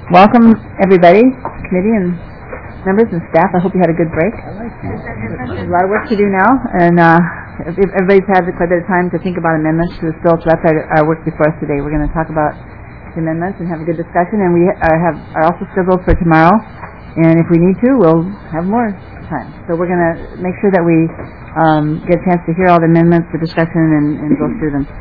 Welcome, everybody, committee and members and staff. I hope you had a good break. There's a lot of work to do now, and everybody's had quite a bit of time to think about amendments to this bill, so that's our work before us today. We're going to talk about the amendments and have a good discussion, and we are also scheduled for tomorrow, and if we need to, we'll have more time. So we're going to make sure that we get a chance to hear all the amendments, the discussion, and go through them.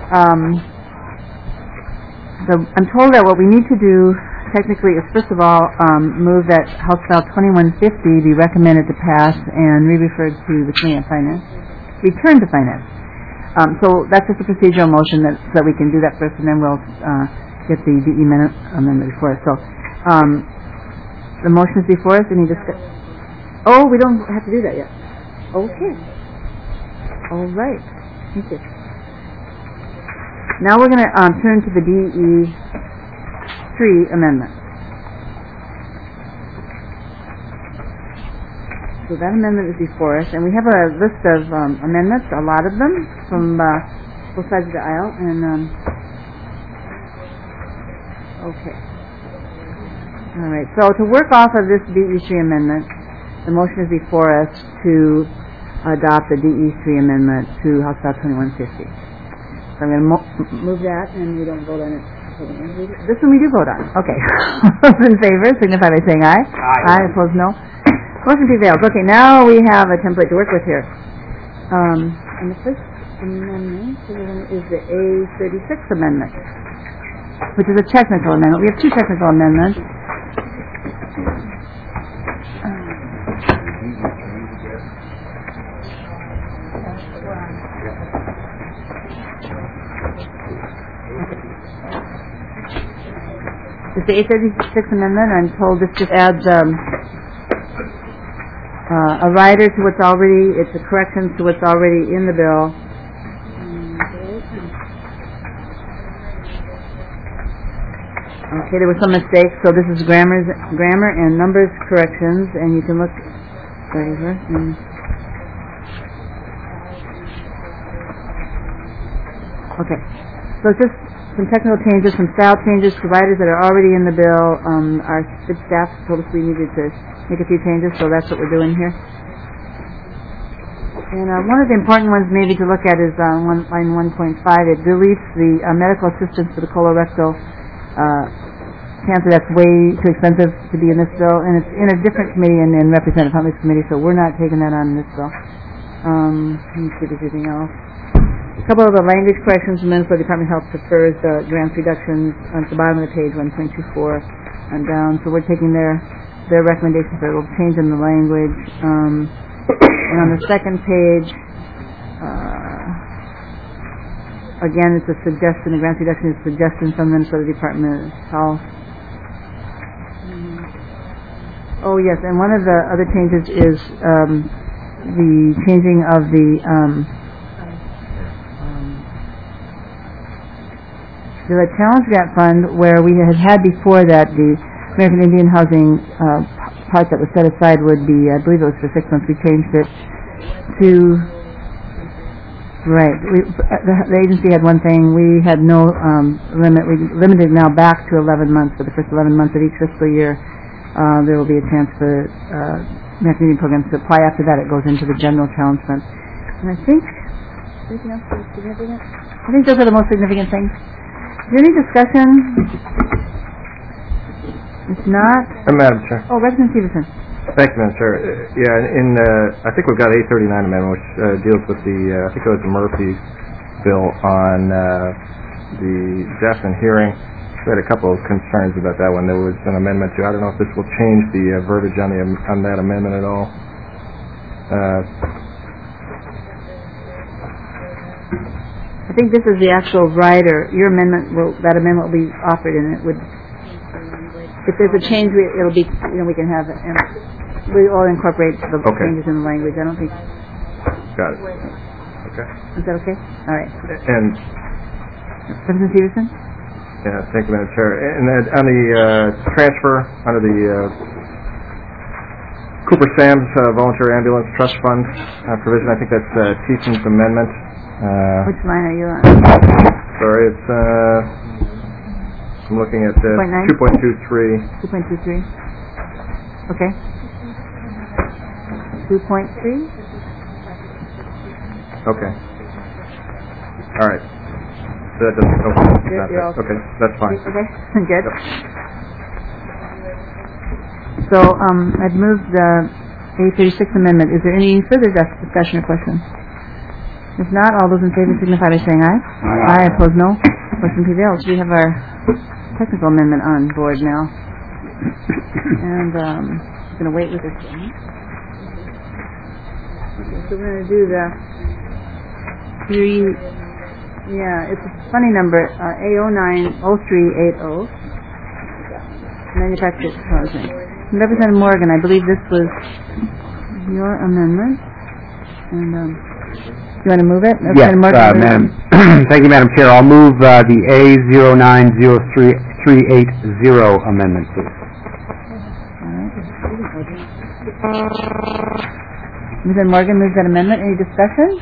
So I'm told that what we need to do technically is, first of all, move that House Bill 2150 be recommended to pass and re-referred to the Committee on Finance, return to Finance. So that's just a procedural motion so that we can do that first, and then we'll get the DE amendment before us. So the motion is before us. Any discussion? Oh, we don't have to do that yet. Okay. All right. Thank you. Now we're going to turn to the DE 3 amendment. So that amendment is before us, and we have a list of amendments, a lot of them, from both sides of the aisle. And okay. All right. So to work off of this DE 3 amendment, the motion is before us to adopt the DE 3 amendment to House Bill 2150. So I'm going to move that, and we don't vote on it. This one we do vote on. Okay. Those in favor signify by saying aye. Aye. Opposed, no. Motion prevails. Okay, now we have a template to work with here. And the first amendment is the A36 amendment, which is a technical amendment. We have two technical amendments. It's the A36 amendment. I'm told this just adds a rider to what's already, it's a correction to what's already in the bill. Okay, there were some mistakes, so this is grammar and numbers corrections, and you can look right over. Okay, so it's just some technical changes, some style changes to writers that are already in the bill. Our staff told us we needed to make a few changes, so that's what we're doing here. And one of the important ones maybe to look at is line 1.5. It deletes the medical assistance for the colorectal cancer. That's way too expensive to be in this bill, and it's in a different committee, in Representative Huntley's committee, so we're not taking that on in this bill. Let me see if there's anything else. A couple of the language corrections. The Minnesota Department of Health prefers the grants reductions on the bottom of the page, 1.24 and down. So we're taking their recommendations for a little change in the language. And on the second page, again, it's a suggestion. The grants reduction is a suggestion from the Minnesota Department of Health. Oh yes, and one of the other changes is the changing of the Challenge Grant Fund, where we had before that the American Indian Housing part that was set aside would be, I believe it was for 6 months. We changed it to, right, the agency had one thing, we had no limit. We limited it now back to 11 months. For the first 11 months of each fiscal year, there will be a chance for American Indian programs to apply. After that, it goes into the general challenge fund. And I think, anything else that's significant? I think those are the most significant things. Is there any discussion? If not... Madam Chair. Oh, Representative Stevenson. Thank you, Madam Chair. I think we've got A39 amendment, which deals with I think it was the Murphy bill on the deaf and hearing. We had a couple of concerns about that one. There was an amendment to, I don't know if this will change the verbiage on that amendment at all. I think this is the actual rider. Your amendment that amendment will be offered, and it would. If there's a change, it'll be. We can have it. And we all incorporate the changes in the language. I don't think. Got it. Okay. Is that okay? All right. And Representative Stevenson. Yeah, thank you, Madam Chair. And on the transfer under the Cooper Sam's Voluntary Ambulance Trust Fund provision, I think that's Teason's amendment. Which line are you on? Sorry, it's I'm looking at 2.9? 2.23. 2.23. Okay. 2.3? Okay. All right. So that doesn't, You're all- okay, that's fine. Okay, good. Yep. So, I've moved the A36 amendment. Is there any further discussion or question? If not, all those in favor signify by saying aye. Aye. Opposed, no. Motion prevails. We have our technical amendment on board now. And, I'm going to wait with this one. So we're going to do the it's a funny number, A090380, manufactured housing. Representative Morgan, I believe this was your amendment. And, you want to move it? Yes, Madam. Thank you, Madam Chair. I'll move the A090380 amendment, please. Representative Morgan moves that amendment. Any discussion?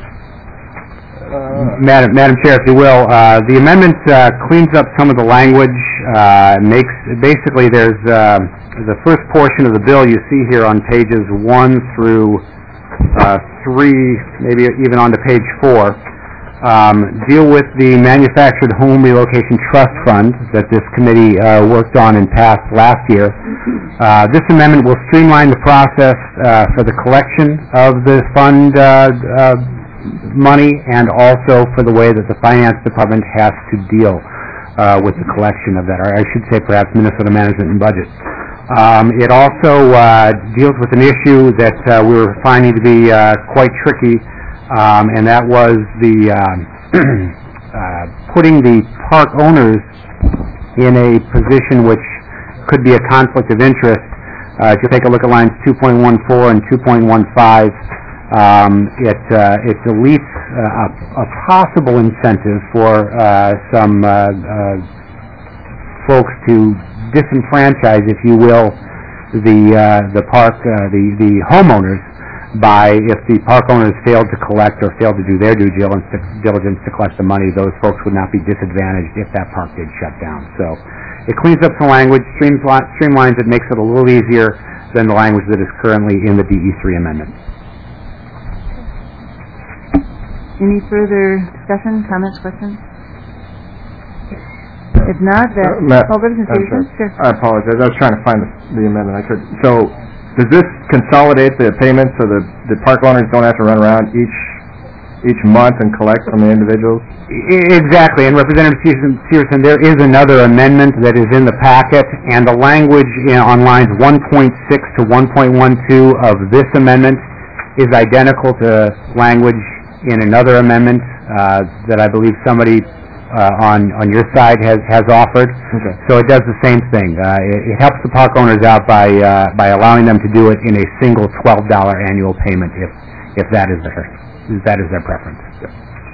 Madam Chair, if you will, the amendment cleans up some of the language. Basically, there's the first portion of the bill you see here on pages 1 through 3, maybe even on to page 4, deal with the Manufactured Home Relocation Trust Fund that this committee worked on and passed last year. This amendment will streamline the process for the collection of the fund money, and also for the way that the Finance Department has to deal with the collection of that, or I should say perhaps Minnesota Management and Budget. It also deals with an issue that we were finding to be quite tricky, and that was the putting the park owners in a position which could be a conflict of interest. If you take a look at lines 2.14 and 2.15, it deletes a possible incentive for some folks to disenfranchise, if you will, the park, the homeowners, by if the park owners failed to collect or failed to do their due diligence to collect the money, those folks would not be disadvantaged if that park did shut down. So it cleans up some language, streamlines it, makes it a little easier than the language that is currently in the DE3 amendment. Any further discussion, comments, questions? If not, Sure. I apologize. I was trying to find the amendment. I could. So, does this consolidate the payments so the park owners don't have to run around each month and collect from the individuals? Exactly. And Representative Severson, there is another amendment that is in the packet, and the language on lines 1.6 to 1.12 of this amendment is identical to language in another amendment that I believe somebody on your side has offered. Okay. So it does the same thing. It helps the park owners out by allowing them to do it in a single $12 annual payment if that is their preference. Yep.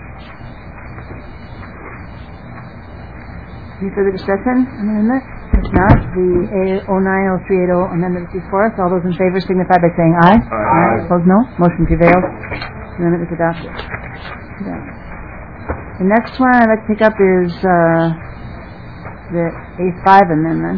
Any further discussion on the amendment? If not, the A090380 amendment is before us. All those in favor signify by saying aye. Aye. Opposed, no. Motion prevails. The amendment is adopted. The next one I'd like to pick up is the A5 amendment.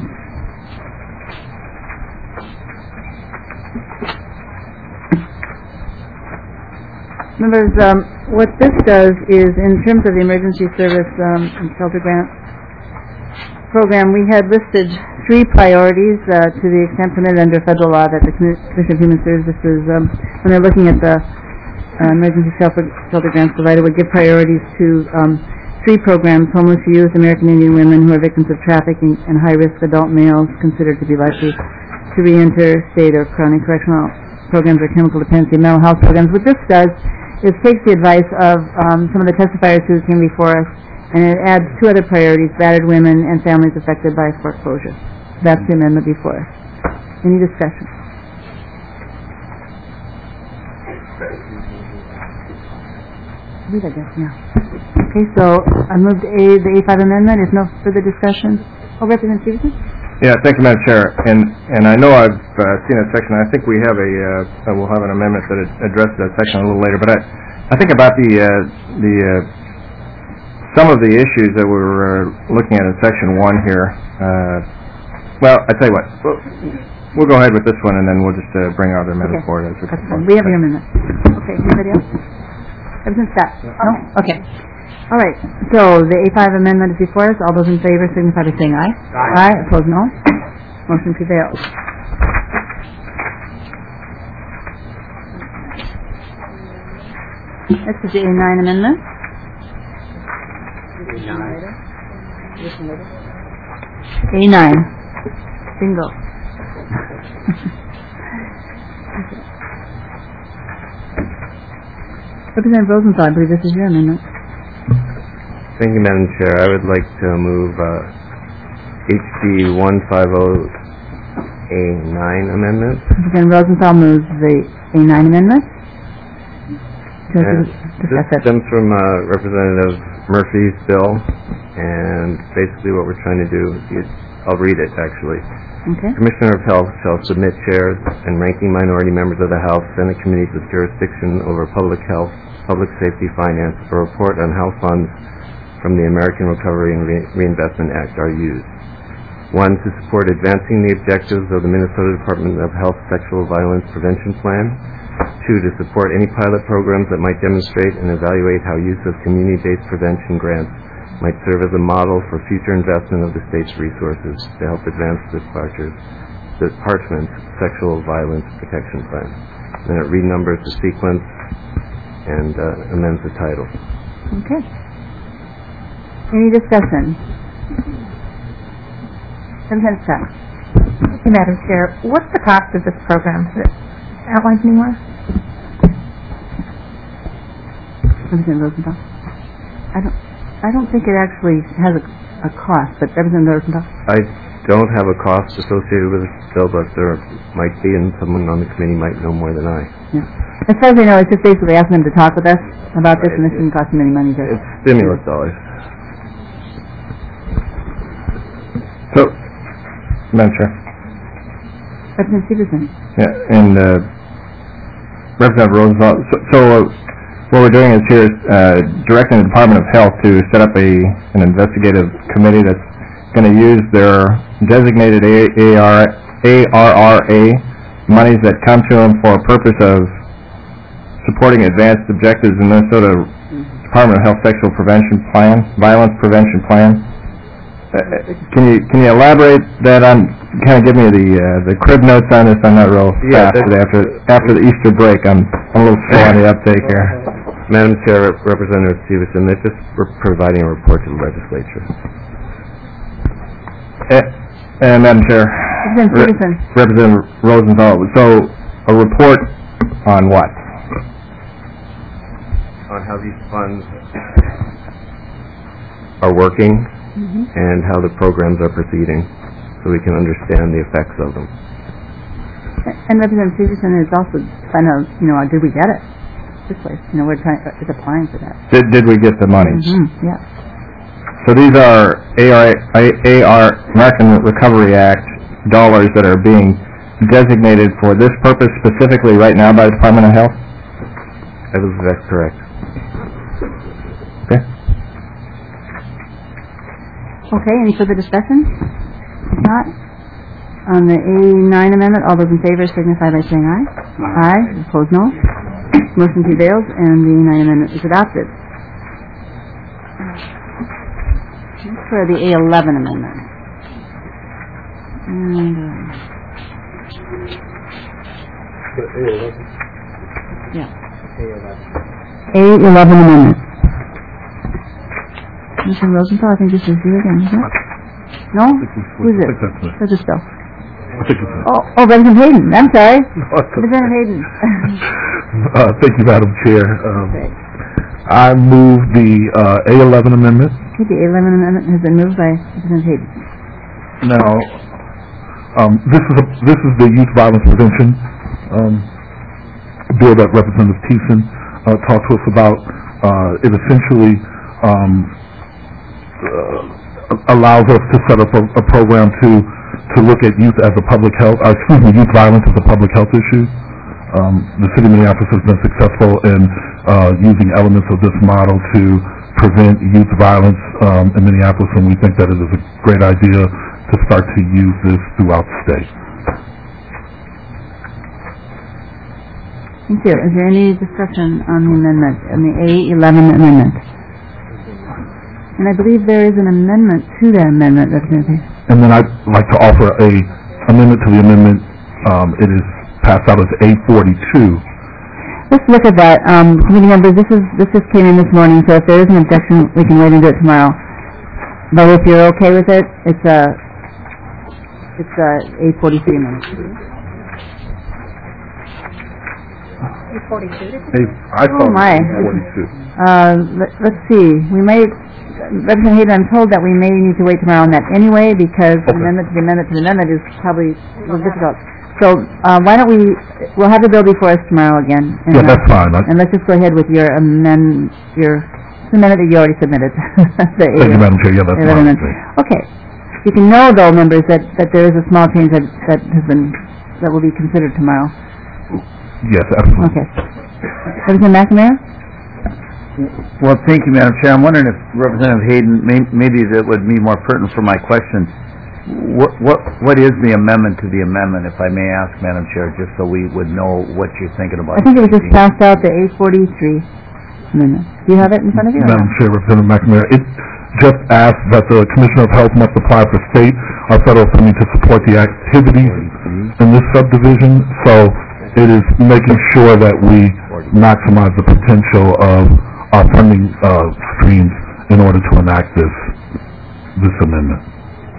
Members, what this does is, in terms of the Emergency Service and Shelter Grant Program, we had listed 3 priorities to the extent permitted under federal law that the Commission of Human Services, when they're looking at the emergency shelter grants provided, would give priorities to 3 programs: homeless youth, American Indian women who are victims of trafficking, and high-risk adult males considered to be likely to re-enter state or chronic correctional programs or chemical dependency mental health programs. What this does is takes the advice of some of the testifiers who came before us, and it adds 2 other priorities: battered women and families affected by foreclosure. That's the amendment before us. Any discussion? I guess, yeah. Okay, so I moved the A5 amendment. Is no further discussion? Oh, Representative Stevenson? Yeah, thank you, Madam Chair. And I know I've seen that section. I think we have we'll have an amendment that addresses that section a little later. But I think about the some of the issues that we're looking at in section 1 here, well, I tell you what, we'll go ahead with this one, and then we'll just bring our other amendment forward. That's fine. We have your amendment. Okay, anybody else? Everything's set? No? Okay. All right, so the A5 amendment is before us. All those in favor signify by saying aye. Aye. Opposed, no. Motion prevails. Next is the A9 amendment. A9. Bingo. Representative Rosenthal, I believe this is your amendment. Thank you, Madam Chair. I would like to move HB 150A9 amendment. Representative Rosenthal moves the A9 amendment. This stems from Representative Murphy's bill, and basically what we're trying to do is, I'll read it actually. Okay. Commissioner of Health shall submit chairs and ranking minority members of the House Senate committees with jurisdiction over public health, public safety, finance, a report on how funds from the American Recovery and Reinvestment Act are used. 1, to support advancing the objectives of the Minnesota Department of Health Sexual Violence Prevention Plan. 2, to support any pilot programs that might demonstrate and evaluate how use of community-based prevention grants might serve as a model for future investment of the state's resources to help advance the department's sexual violence protection plan. Then it renumbers the sequence and amends the title. Okay. Any discussion? Representative Scott. Thank you, Madam Chair. What's the cost of this program? Is it outlined anywhere? Representative Rosenthal. I don't think it actually has a cost, but Representative Rosenthal. I don't have a cost associated with this bill, but there might be, and someone on the committee might know more than I. Yeah. As far as I know, it's just basically asking them to talk with us about this, and this didn't cost them any money. It's stimulus dollars. So, Madam Chair. Representative Stevenson. Yeah, and Representative Rosenthal. So what we're doing is here directing the Department of Health to set up an investigative committee that's going to use their designated ARRA monies that come to them for a purpose of supporting advanced objectives in Minnesota Department of Health Sexual Prevention Plan, Violence Prevention Plan. Can you elaborate that on? Kind of give me the crib notes on this. I'm not real fast after the Easter break. I'm a little slow on the uptake here. Madam Chair, Representative Stevenson, they're just providing a report to the legislature. And Madam Chair, Representative Rosenthal. So a report on what? On how these funds are working. And how the programs are proceeding, so we can understand the effects of them. And Representative Stevenson is also find out, did we get it? This place, we're is applying for that. Did we get the monies? Yeah. So these are American Recovery Act dollars that are being designated for this purpose specifically right now by the Department of Health? I believe that's correct. Okay. Okay, any further discussion? If not, on the A9 amendment, all those in favor signify by saying aye. Aye. Opposed, no. Motion prevails, and the A9 amendment is adopted. Next for the A11 amendment. And, A11 amendment. Mr. Rosenthal, I think this is you again, isn't it? No? Who's it? Where's this bill? Oh, Representative Hayden. I'm sorry. Representative Hayden. Thank you, Madam Chair. I move the A11 amendment. Okay, the A11 amendment has been moved by Representative Hayden. Now, this is the youth violence prevention bill that Representative Thiessen talked to us about. It essentially allows us to set up a program to look at youth as a public health, youth violence as a public health issue. The city of Minneapolis has been successful in using elements of this model to prevent youth violence in Minneapolis, and we think that it is a great idea to start to use this throughout the state. Thank you. Is there any discussion on the amendment, on the A11 amendment? And I believe there is an amendment to that amendment, Representative. And then I'd like to offer a amendment to the amendment. It is passed out as A42. Let's look at that. Committee members, this just came in this morning, so if there is an objection, we can wait and do it tomorrow. But if you're okay with it, it's a A43 amendment. I thought my. it was 42. Let's see. We may, Representative Hayden, I'm told that we may need to wait tomorrow on that anyway because the amendment to the amendment to the amendment is probably a little difficult. So why don't we'll have the bill before us tomorrow again. And, Yeah, that's fine. And let's just go ahead with your amendment that you already submitted. Thank you, Madam Chair. Yeah, that's fine. Okay. You can know, though, members, that there is a small change that will be considered tomorrow. Yes, absolutely. Okay. Representative McNamara? Well, thank you, Madam Chair. I'm wondering if Representative Hayden, maybe that would be more pertinent for my question. What is the amendment to the amendment, if I may ask, Madam Chair, just so we would know what you're thinking about? I think it was just passed out, the A43 amendment. Do you have it in front of you? Madam Chair, Representative McNamara, it just asks that the Commissioner of Health must apply for state or federal funding to support the activities in this subdivision. So it is making sure that we maximize the potential of our funding streams in order to enact this amendment.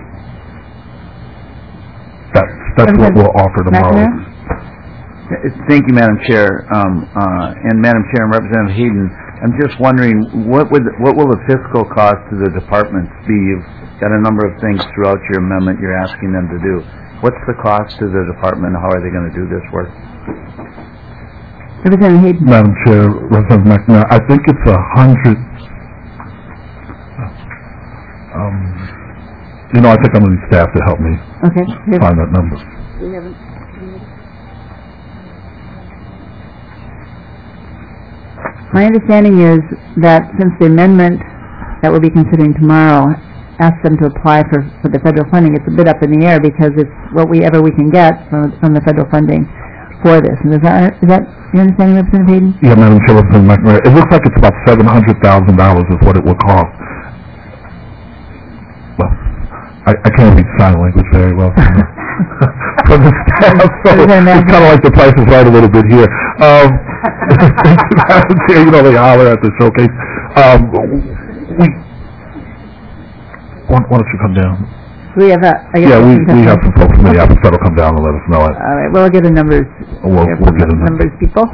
That's what we'll offer tomorrow. Thank you, Madam Chair. And Madam Chair and Representative Hayden, I'm just wondering what will the fiscal cost to the departments be? You've got a number of things throughout your amendment you're asking them to do. What's the cost to the department? How are they going to do this work? Representative Hayden. Madam Chair, Representative McNamara, I think it's 100. I think I'm going to need staff to help me find that number. My understanding is that since the amendment that we'll be considering tomorrow asks them to apply for the federal funding, it's a bit up in the air because it's whatever we can get from the federal funding for this. And is that your understanding, Representative Hayden? Yeah, Madam Chair, Representative McNamara, it looks like it's about $700,000 is what it will cost. Well, I can't read sign language very well from the staff, so it's kind of like the Price is Right a little bit here. Madam Chair, they holler at the showcase. Why don't you come down? We have we have some folks from Minneapolis that'll come down and let us know it. All right, we'll get the numbers. We'll get the numbers, people.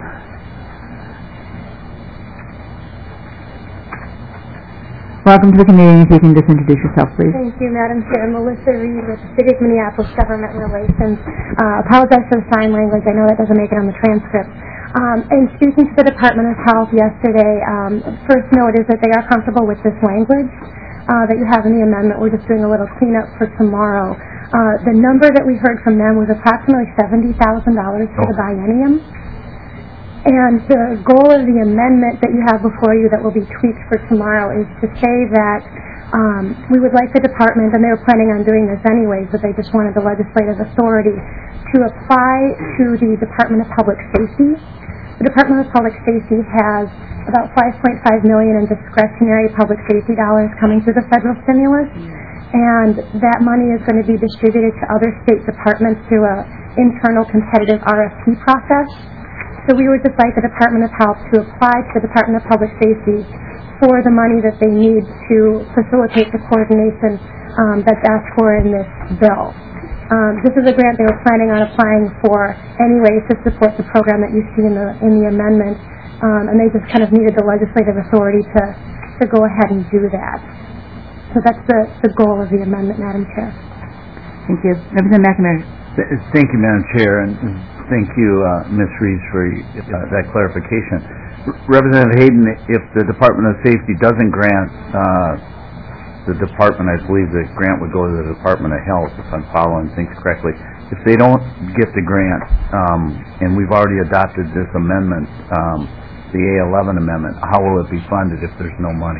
Welcome to the committee. If you can just introduce yourself, please. Thank you, Madam Chair. Melissa Reed with the City of Minneapolis Government Relations. Apologize for the sign language. I know that doesn't make it on the transcript. In speaking to the Department of Health yesterday, first note is that they are comfortable with this language that you have in the amendment. We're just doing a little cleanup for tomorrow. The number that we heard from them was approximately $70,000 for the biennium. And the goal of the amendment that you have before you that will be tweaked for tomorrow is to say that we would like the department, and they were planning on doing this anyways, but they just wanted the legislative authority to apply to the Department of Public Safety. The Department of Public Safety has about $5.5 million in discretionary public safety dollars coming through the federal stimulus, and that money is going to be distributed to other state departments through an internal competitive RFP process. So we would just like the Department of Health to apply to the Department of Public Safety for the money that they need to facilitate the coordination that's asked for in this bill. This is a grant they were planning on applying for anyways to support the program that you see in the amendment, and they just kind of needed the legislative authority to go ahead and do that. So that's the goal of the amendment, Madam Chair. Thank you. Representative McNamara. Thank you, Madam Chair, and thank you, Ms. Reeves, for that clarification. Representative Hayden, if the Department of Safety doesn't grant the department, I believe the grant would go to the Department of Health, if I'm following things correctly. If they don't get the grant, and we've already adopted this amendment, the A11 amendment, how will it be funded if there's no money?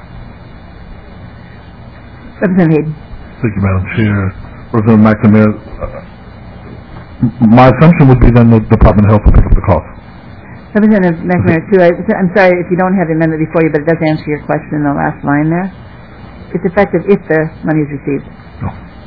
Representative Hayden. Thank you, Madam Chair. Representative McNamara, my assumption would be then the Department of Health will pick up the cost. Representative McNamara, too. I'm sorry if you don't have the amendment before you, but it does answer your question in the last line there. It's effective if the money is received. No.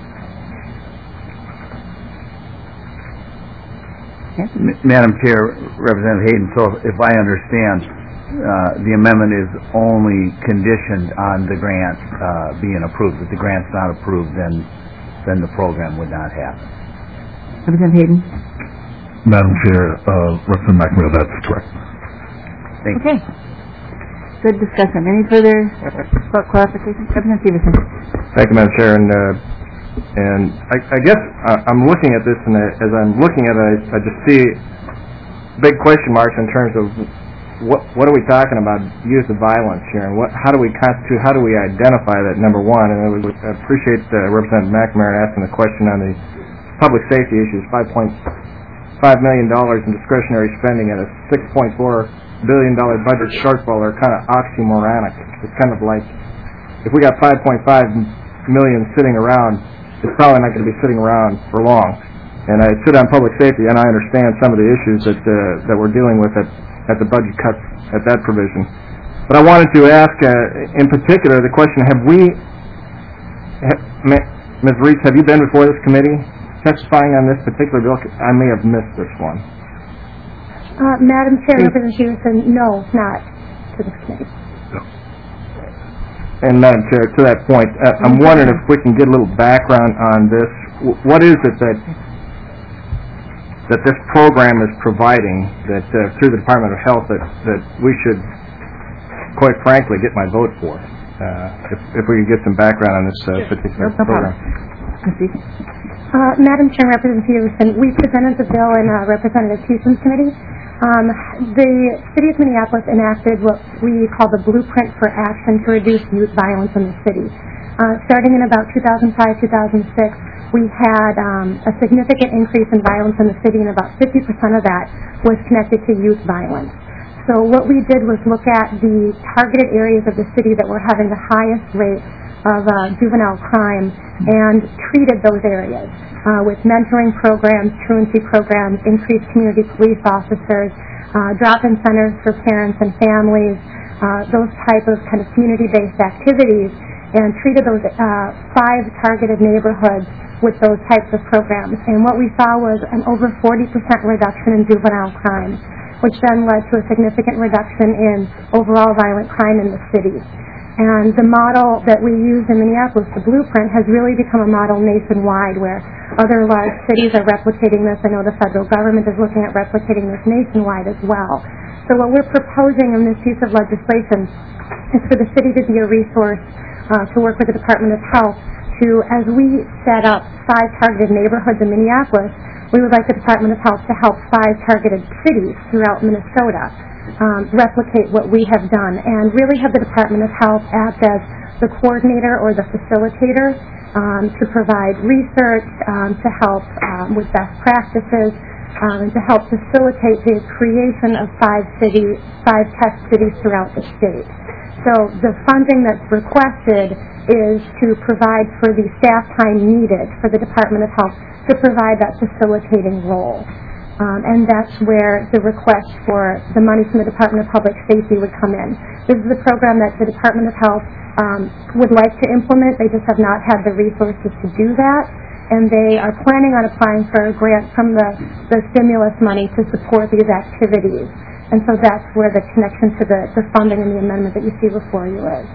Yes? Madam Chair, Representative Hayden, so if I understand, the amendment is only conditioned on the grant being approved. If the grant's not approved, then the program would not happen. Representative Hayden. Madam Chair, Representative McNamara, that's correct. Thank you. Okay. Good discussion. Any further clarifications? Representative Stevenson. Thank you, Madam Chair. And I guess I'm looking at this, and as I'm looking at it, I just see big question marks in terms of what are we talking about, use of violence here, and how do we constitute, how do we identify that, number one? And I appreciate Representative McNamara asking the question on the public safety issues, $5.5 million in discretionary spending at a $6.4 billion budget shortfall are kind of oxymoronic. It's kind of like, if we got $5.5 million sitting around, it's probably not going to be sitting around for long. And I sit on public safety, and I understand some of the issues that we're dealing with at the budget cuts at that provision. But I wanted to ask, in particular, the question: Ms. Reitz, have you been before this committee testifying on this particular bill? I may have missed this one. Madam Chair, Representative Stevenson, no, not to this committee. And Madam Chair, to that point, I'm wondering if we can get a little background on this. What is it that this program is providing that through the Department of Health that we should, quite frankly, get my vote for? If we could get some background on this particular program. Madam Chair, Representative Stevenson, we presented the bill in Representative Houston's committee. The City of Minneapolis enacted what we call the Blueprint for Action to Reduce Youth Violence in the city. Starting in about 2005-2006, we had a significant increase in violence in the city, and about 50% of that was connected to youth violence. So what we did was look at the targeted areas of the city that were having the highest rate of juvenile crime and treated those areas with mentoring programs, truancy programs, increased community police officers, drop-in centers for parents and families, those type of kind of community-based activities, and treated those 5 targeted neighborhoods with those types of programs. And what we saw was an over 40% reduction in juvenile crime, which then led to a significant reduction in overall violent crime in the city. And the model that we use in Minneapolis, the Blueprint, has really become a model nationwide where other large cities are replicating this. I know the federal government is looking at replicating this nationwide as well. So what we're proposing in this piece of legislation is for the city to be a resource to work with the Department of Health to, as we set up 5 targeted neighborhoods in Minneapolis, we would like the Department of Health to help 5 targeted cities throughout Minnesota replicate what we have done, and really have the Department of Health act as the coordinator or the facilitator to provide research, to help with best practices, and to help facilitate the creation of 5 test cities throughout the state. So the funding that's requested is to provide for the staff time needed for the Department of Health to provide that facilitating role. And that's where the request for the money from the Department of Public Safety would come in. This is a program that the Department of Health would like to implement. They just have not had the resources to do that. And they are planning on applying for a grant from the stimulus money to support these activities. And so that's where the connection to the funding and the amendment that you see before you is.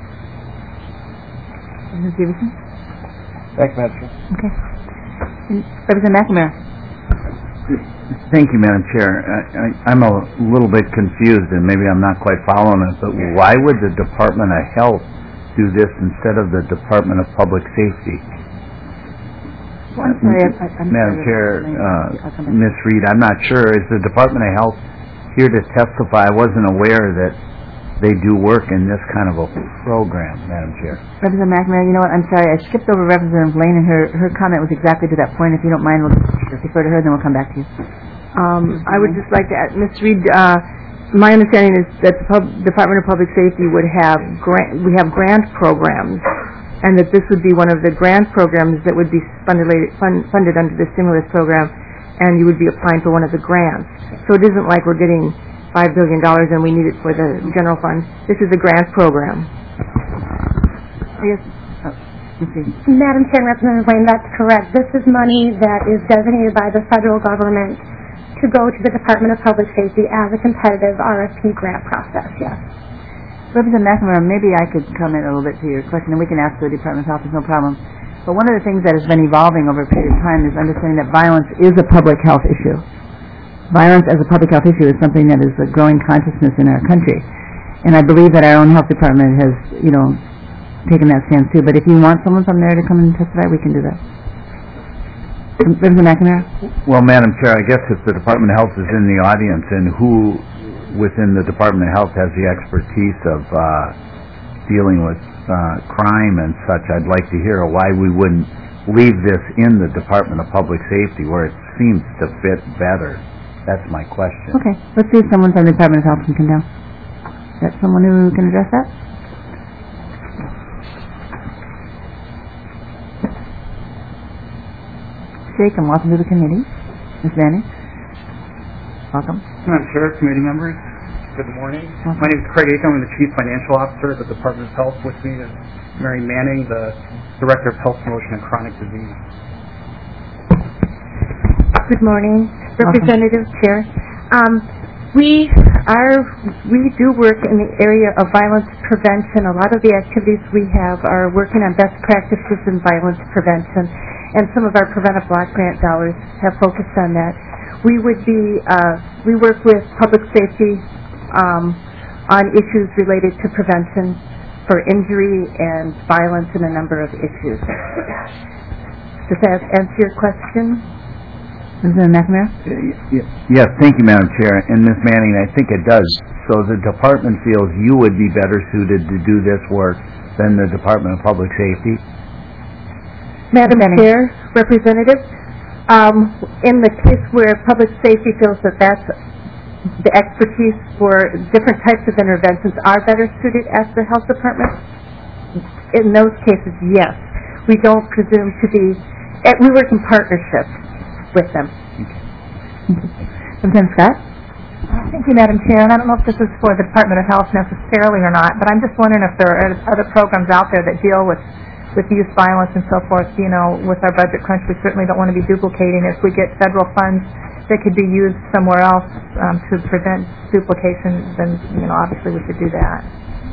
Mrs. Stevenson? Thanks, Madam Chair. Okay. And Representative McNamara. Thank you, Madam Chair. I'm a little bit confused, and maybe I'm not quite following it, but why would the Department of Health do this instead of the Department of Public Safety? Well, I'm sorry, Madam Chair, Ms. Reed, I'm not sure. Is the Department of Health here to testify? I wasn't aware that they do work in this kind of a program, Madam Chair. Representative McNamara, you know what, I'm sorry, I skipped over Representative Lane, and her comment was exactly to that point. If you don't mind, we'll defer to her, then we'll come back to you. I would just like to add, Ms. Reed, my understanding is that the Department of Public Safety would have grant programs, and that this would be one of the grant programs that would be funded under the stimulus program, and you would be applying for one of the grants. So it isn't like we're getting $5 billion and we need it for the general fund. This is a grant program. Yes. Madam Chair and Representative Lane, that's correct. This is money that is designated by the federal government to go to the Department of Public Safety as a competitive RFP grant process, yes. Representative McNamara, maybe I could comment a little bit to your question, and we can ask the Department of Health, no problem. But one of the things that has been evolving over a period of time is understanding that violence is a public health issue. Violence as a public health issue is something that is a growing consciousness in our country. And I believe that our own health department has, taken that stance too. But if you want someone from there to come and testify, we can do that. Representative McNamara? Well, Madam Chair, I guess if the Department of Health is in the audience and who within the Department of Health has the expertise of dealing with crime and such, I'd like to hear why we wouldn't leave this in the Department of Public Safety where it seems to fit better. That's my question. Okay. Let's see if someone from the Department of Health can come down. Is that someone who can address that? And welcome to the committee. Ms. Vanning. Welcome. Madam Chair, committee members, good morning. Welcome. My name is Craig Aiken. I'm the Chief Financial Officer at the Department of Health. With me is Mary Manning, the Director of Health Promotion and Chronic Disease. Good morning, Representative Chair. We do work in the area of violence prevention. A lot of the activities we have are working on best practices in violence prevention. And some of our preventive block grant dollars have focused on that. We work with public safety on issues related to prevention for injury and violence and a number of issues. Does that answer your question? Representative McNamara? Yes, thank you, Madam Chair. And Ms. Manning, I think it does. So the department feels you would be better suited to do this work than the Department of Public Safety? Madam Chair, Representative, in the case where public safety feels that that's the expertise for different types of interventions are better suited at the health department, in those cases, yes. We don't presume to be, we work in partnership with them. Representative Scott? Thank you, Madam Chair, and I don't know if this is for the Department of Health necessarily or not, but I'm just wondering if there are other programs out there that deal with youth violence and so forth. With our budget crunch, we certainly don't want to be duplicating. If we get federal funds that could be used somewhere else to prevent duplication, then, obviously we should do that.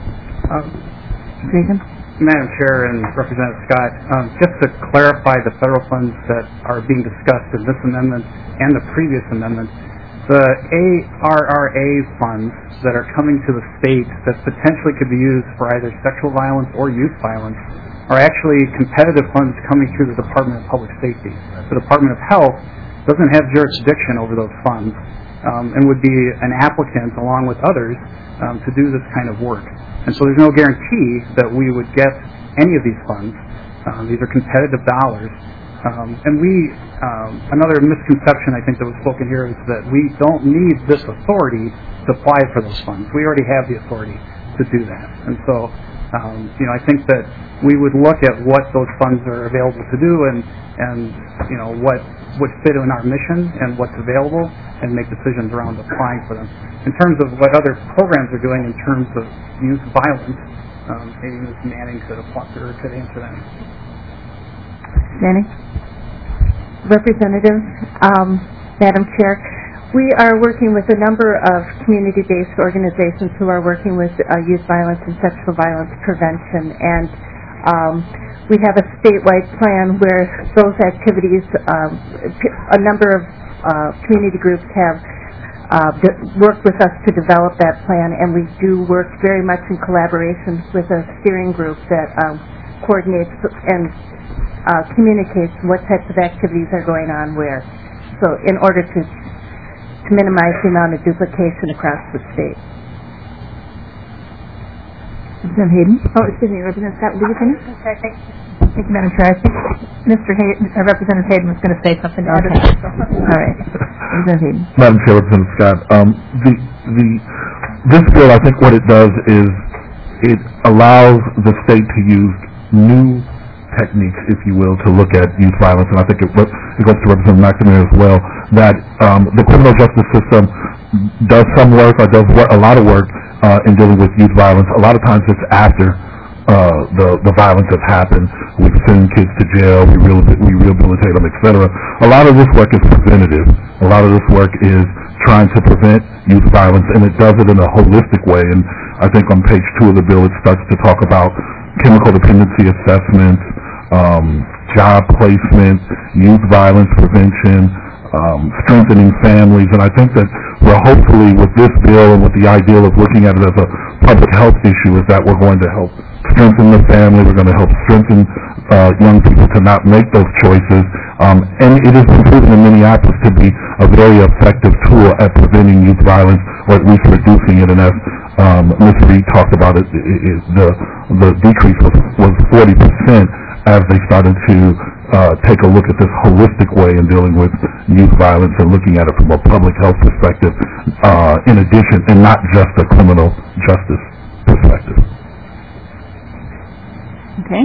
Madam Chair and Representative Scott, just to clarify the federal funds that are being discussed in this amendment and the previous amendment, the ARRA funds that are coming to the state that potentially could be used for either sexual violence or youth violence are actually competitive funds coming through the Department of Public Safety. The Department of Health doesn't have jurisdiction over those funds and would be an applicant along with others to do this kind of work. And so there's no guarantee that we would get any of these funds. These are competitive dollars. And another misconception I think that was spoken here is that we don't need this authority to apply for those funds. We already have the authority to do that. And so I think that we would look at what those funds are available to do and what would fit in our mission and what's available and make decisions around applying for them. In terms of what other programs are doing in terms of youth violence, maybe Ms. Manning could answer that. Manning? Representative, Madam Chair, we are working with a number of community-based organizations who are working with youth violence and sexual violence prevention, and we have a statewide plan where those activities, a number of community groups have worked with us to develop that plan, and we do work very much in collaboration with a steering group that coordinates and communicates what types of activities are going on where. So in order to minimize the amount of duplication across the state. Representative Hayden? Oh, excuse me, Representative Scott, did you finish? Okay, thank you, Madam Chair. I think Representative Hayden was going to say something. Okay. All right. Representative Hayden. Madam Chair, Representative Scott, the this bill, I think what it does is it allows the state to use new techniques, if you will, to look at youth violence, and I think it goes to Representative McNamara as well, that the criminal justice system does some work or does a lot of work in dealing with youth violence. A lot of times it's after the violence has happened. We send kids to jail, we rehabilitate them, etc. A lot of this work is preventative. A lot of this work is trying to prevent youth violence, and it does it in a holistic way. And I think on page 2 of the bill, it starts to talk about chemical dependency assessments, job placement, youth violence prevention, strengthening families. And I think that we're hopefully, with this bill and with the ideal of looking at it as a public health issue, is that we're going to help strengthen the family, we're going to help strengthen young people to not make those choices. And it has been proven in Minneapolis to be a very effective tool at preventing youth violence, or at least reducing it. And as Ms. Reed talked about, the decrease was 40% as they started to take a look at this holistic way in dealing with youth violence and looking at it from a public health perspective, in addition, and not just a criminal justice perspective. Okay.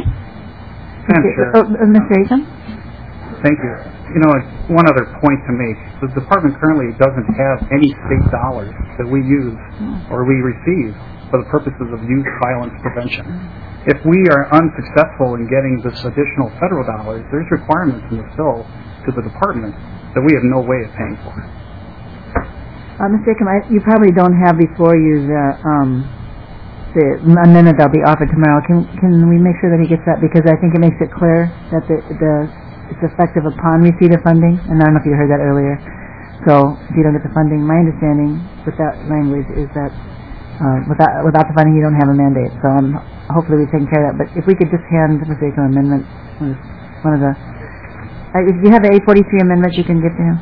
Mr. Aiken? Thank you. One other point to make. The department currently doesn't have any state dollars that we use or we receive for the purposes of youth violence prevention. If we are unsuccessful in getting this additional federal dollars, there's requirements in the bill to the department that we have no way of paying for. Mr. Aiken, you probably don't have before you the amendment that'll be offered tomorrow. Can we make sure that he gets that? Because I think it makes it clear that it's effective upon receipt of funding, and I don't know if you heard that earlier. So if you don't get the funding, my understanding with that language is that without the funding you don't have a mandate. So hopefully we've taken care of that. But if we could just hand Mr. Aiken an amendment, one of the... if you have the 843 amendment, you can give to him.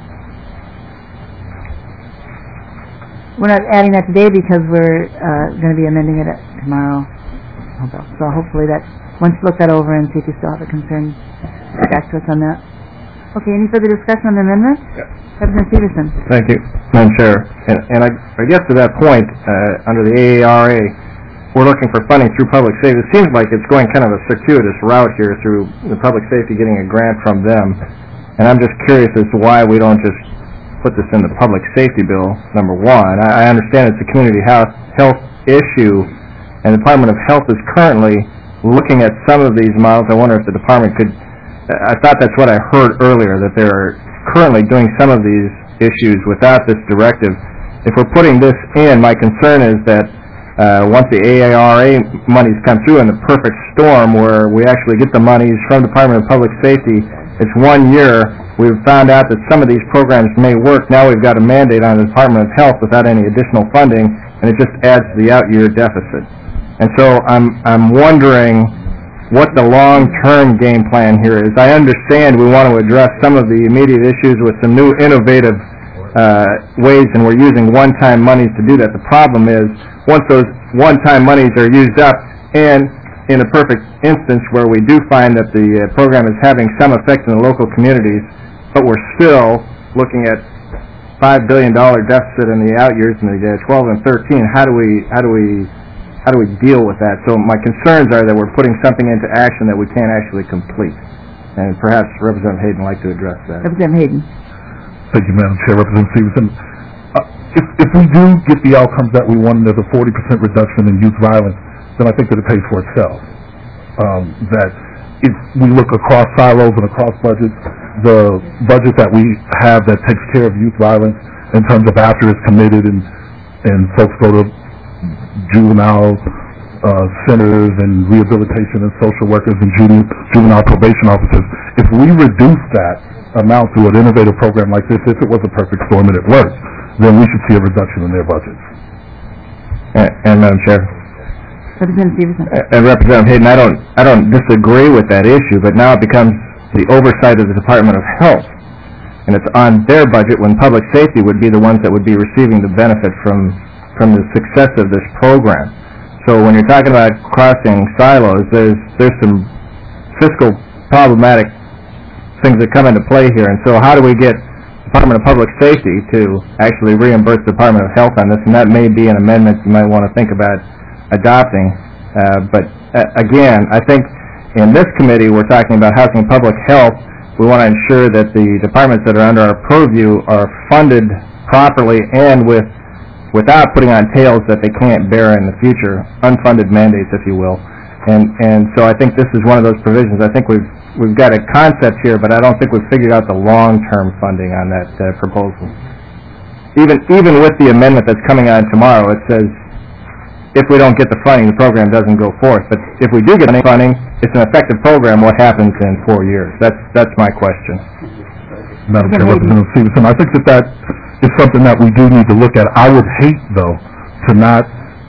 We're not adding that today because we're going to be amending it tomorrow. So hopefully that, once you look that over and see if you still have a concern, get back to us on that. Okay, any further discussion on the amendment? Yeah. Representative Stevenson. Thank you, Madam Chair. And I guess to that point, under the AARA, we're looking for funding through public safety. It seems like it's going kind of a circuitous route here through the public safety getting a grant from them. And I'm just curious as to why we don't just put this in the public safety bill, number one. I understand it's a community health issue, and the Department of Health is currently looking at some of these models. I wonder if the department could, I thought that's what I heard earlier, that they're currently doing some of these issues without this directive. If we're putting this in, my concern is that once the AARA monies come through in the perfect storm where we actually get the monies from the Department of Public Safety, it's 1 year. We've found out that some of these programs may work. Now we've got a mandate on the Department of Health without any additional funding, and it just adds to the out-year deficit. And so I'm wondering what the long-term game plan here is. I understand we want to address some of the immediate issues with some new innovative ways, and we're using one-time monies to do that. The problem is, once those one-time monies are used up, and in a perfect instance where we do find that the program is having some effect in the local communities, but we're still looking at $5 billion deficit in the out years in the 12 and 13. How do we deal with that? So my concerns are that we're putting something into action that we can't actually complete. And perhaps Representative Hayden would like to address that. Representative Hayden. Thank you, Madam Chair. Representative Stevenson. If we do get the outcomes that we want, there's a 40% reduction in youth violence, then I think that it pays for itself. That if we look across silos and across budgets, the budget that we have that takes care of youth violence in terms of after it's committed and folks go to juvenile centers and rehabilitation and social workers and juvenile probation officers, if we reduce that amount through an innovative program like this, if it was a perfect storm and it worked, then we should see a reduction in their budgets. And Madam Chair. Representative Stevenson. And Representative Hayden, I don't disagree with that issue, but now it becomes the oversight of the Department of Health, and it's on their budget when public safety would be the ones that would be receiving the benefit from the success of this program. So when you're talking about crossing silos, there's some fiscal problematic things that come into play here, and so how do we get Department of Public Safety to actually reimburse the Department of Health on this, and that may be an amendment you might want to think about adopting. But again, I think in this committee we're talking about housing and public health. We want to ensure that the departments that are under our purview are funded properly and without putting on tails that they can't bear in the future, unfunded mandates, if you will. And so I think this is one of those provisions. I think we've got a concept here, but I don't think we've figured out the long-term funding on that proposal. Even with the amendment that's coming on tomorrow, it says if we don't get the funding, the program doesn't go forth. But if we do get any funding, it's an effective program. What happens in 4 years? That's my question. Madam Chair, Representative Stevenson, I think that is something that we do need to look at. I would hate, though, to not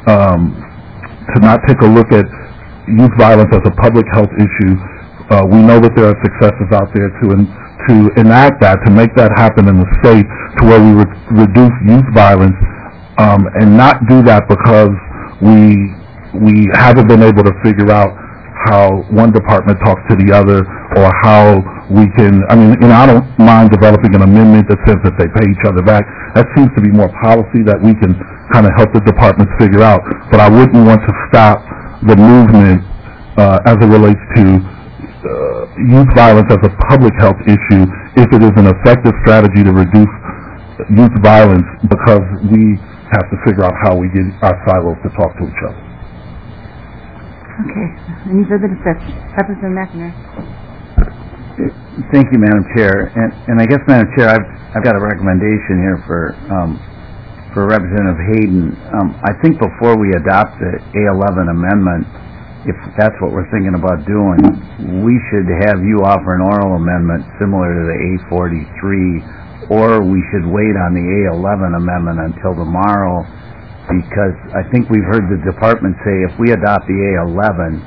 take a look at youth violence as a public health issue. We know that there are successes out there to enact that, to make that happen in the state, to where we reduce youth violence, and not do that because we haven't been able to figure out how one department talks to the other, or how we can, I don't mind developing an amendment that says that they pay each other back. That seems to be more policy that we can kind of help the departments figure out. But I wouldn't want to stop the movement as it relates to youth violence as a public health issue if it is an effective strategy to reduce youth violence, because we have to figure out how we get our silos to talk to each other. Okay. Any further discussion? Representative McNamara. Thank you, Madam Chair. And I guess, Madam Chair, I've got a recommendation here for Representative Hayden. I think before we adopt the A11 amendment, if that's what we're thinking about doing, we should have you offer an oral amendment similar to the A43, or we should wait on the A11 amendment until tomorrow, because I think we've heard the department say if we adopt the A11,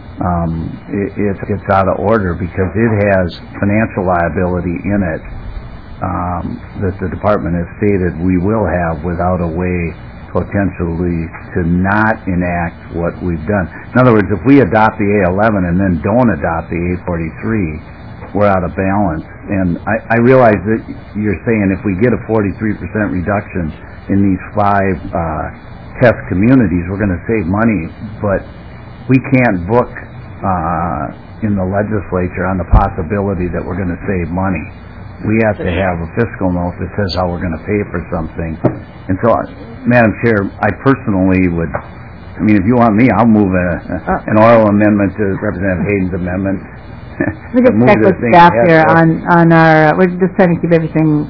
it's out of order because it has financial liability in it that the department has stated we will have without a way potentially to not enact what we've done. In other words, if we adopt the A11 and then don't adopt the A43, we're out of balance. And I realize that you're saying if we get a 43% reduction in these 5 test communities, we're going to save money, but we can't book in the legislature on the possibility that we're going to save money. We have to have a fiscal note that says how we're going to pay for something. And so, Madam Chair, I personally would, if you want me, I'll move an oral amendment to Representative Hayden's amendment. We just check with staff here on our, we're just trying to keep everything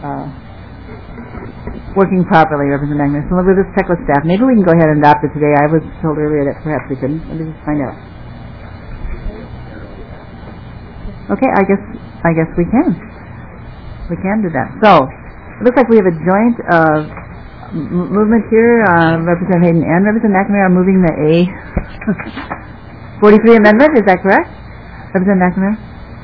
working properly, Representative McNamara. So we'll just check with staff. Maybe we can go ahead and adopt it today. I was told earlier that perhaps we couldn't. Let me just find out. Okay, I guess we can. We can do that. So, it looks like we have a joint movement here. Representative Hayden and Representative McNamara are moving the A43 amendment. Is that correct? Representative McNamara?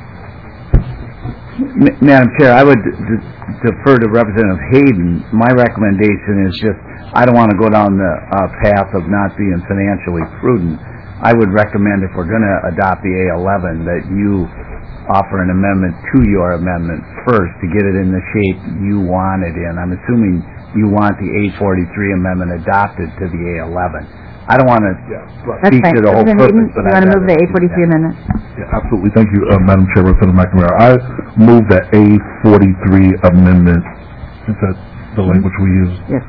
Madam Chair, I would defer to Representative Hayden. My recommendation is just, I don't want to go down the path of not being financially prudent. I would recommend, if we're going to adopt the A11, that you offer an amendment to your amendment first to get it in the shape you want it in. I'm assuming you want the A43 amendment adopted to the A11. I don't want to speak to the whole purpose. But you want to move the A43 amendment? Yeah, absolutely. Thank you, Madam Chair, Representative McNamara. I move the A43 amendment. Is that the language we use? Yes.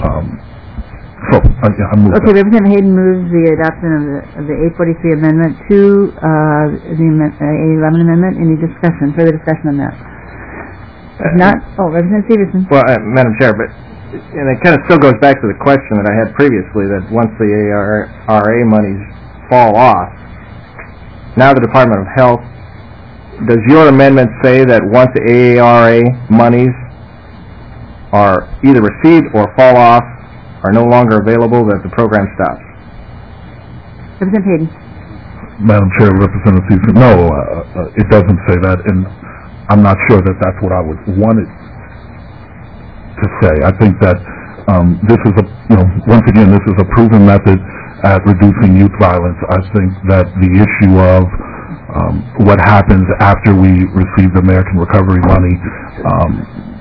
I move okay, that. Representative Hayden moves the adoption of the A43 amendment to the A11 amendment. Any discussion, further discussion on that? If not, Representative Stevenson. Well, Madam Chair, and it kind of still goes back to the question that I had previously, that once the ARRA monies fall off, now the Department of Health, does your amendment say that once the ARRA monies are either received or fall off, are no longer available, that the program stops? Representative Hayden. Madam Chair, Representative Stevenson, no, it doesn't say that, and I'm not sure that that's what I would want it to say. I think that this is once again, this is a proven method at reducing youth violence. I think that the issue of what happens after we receive the American Recovery money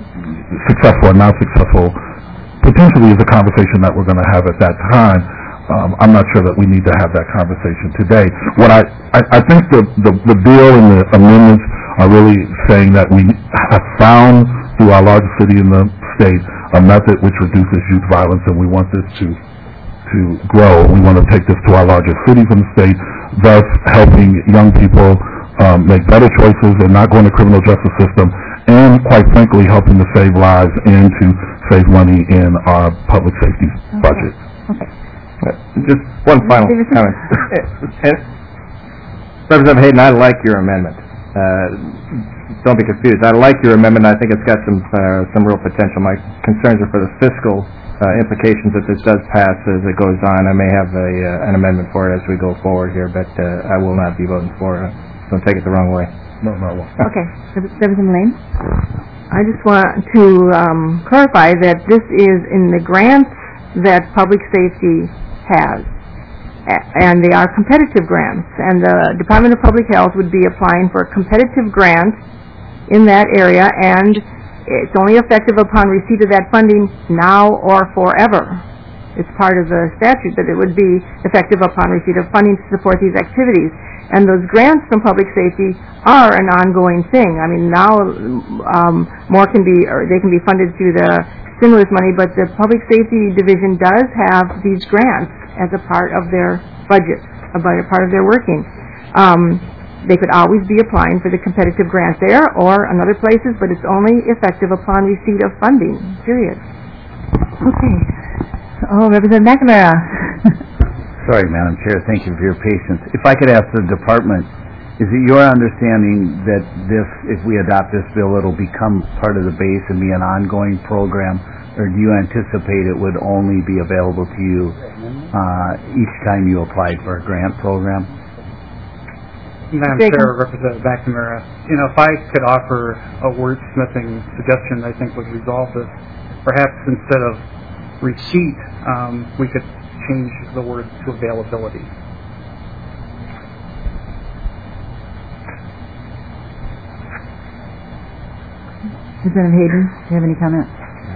successful or not successful potentially is a conversation that we're going to have at that time. I'm not sure that we need to have that conversation today. What I think the bill and the amendments are really saying that we have found through our largest city in the state a method which reduces youth violence, and we want this to grow. We want to take this to our largest cities in the state, thus helping young people make better choices and not go in the criminal justice system, and quite frankly helping to save lives and to save money in our public safety budget. Okay. Just one final comment. Representative Hayden, I like your amendment. Don't be confused. I like your amendment. I think it's got some real potential. My concerns are for the fiscal implications if this does pass as it goes on. I may have an amendment for it as we go forward here, but I will not be voting for it. Don't take it the wrong way. No. Okay. Representative Lane? I just want to clarify that this is in the grants that public safety has, and they are competitive grants, and the Department of Public Health would be applying for a competitive grant in that area, and it's only effective upon receipt of that funding now or forever. It's part of the statute that it would be effective upon receipt of funding to support these activities. And those grants from public safety are an ongoing thing. I mean, now more can be, or they can be funded through the stimulus money, but the Public Safety Division does have these grants as a part of their budget, a part of their working. They could always be applying for the competitive grant there or in other places, but it's only effective upon receipt of funding, period. Okay. Oh, Representative McNamara. Sorry, Madam Chair. Thank you for your patience. If I could ask the department, is it your understanding that this, if we adopt this bill, it'll become part of the base and be an ongoing program, or do you anticipate it would only be available to you each time you applied for a grant program? Madam Chair, Representative McNamara, if I could offer a wordsmithing suggestion I think would resolve this, perhaps instead of receipt, we could change the word to availability. Representative Hayden, do you have any comments?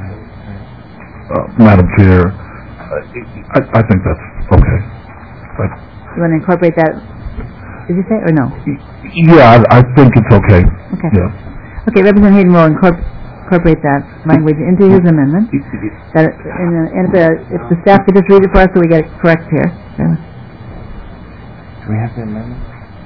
Madam Chair, I think that's okay. You want to incorporate that, did you say, or no? Yeah, I think it's okay. Okay. Yeah. Okay, Representative Hayden will incorporate that language into his amendment. That if the staff could just read it for us so we get it correct here. So. Do we have the amendment?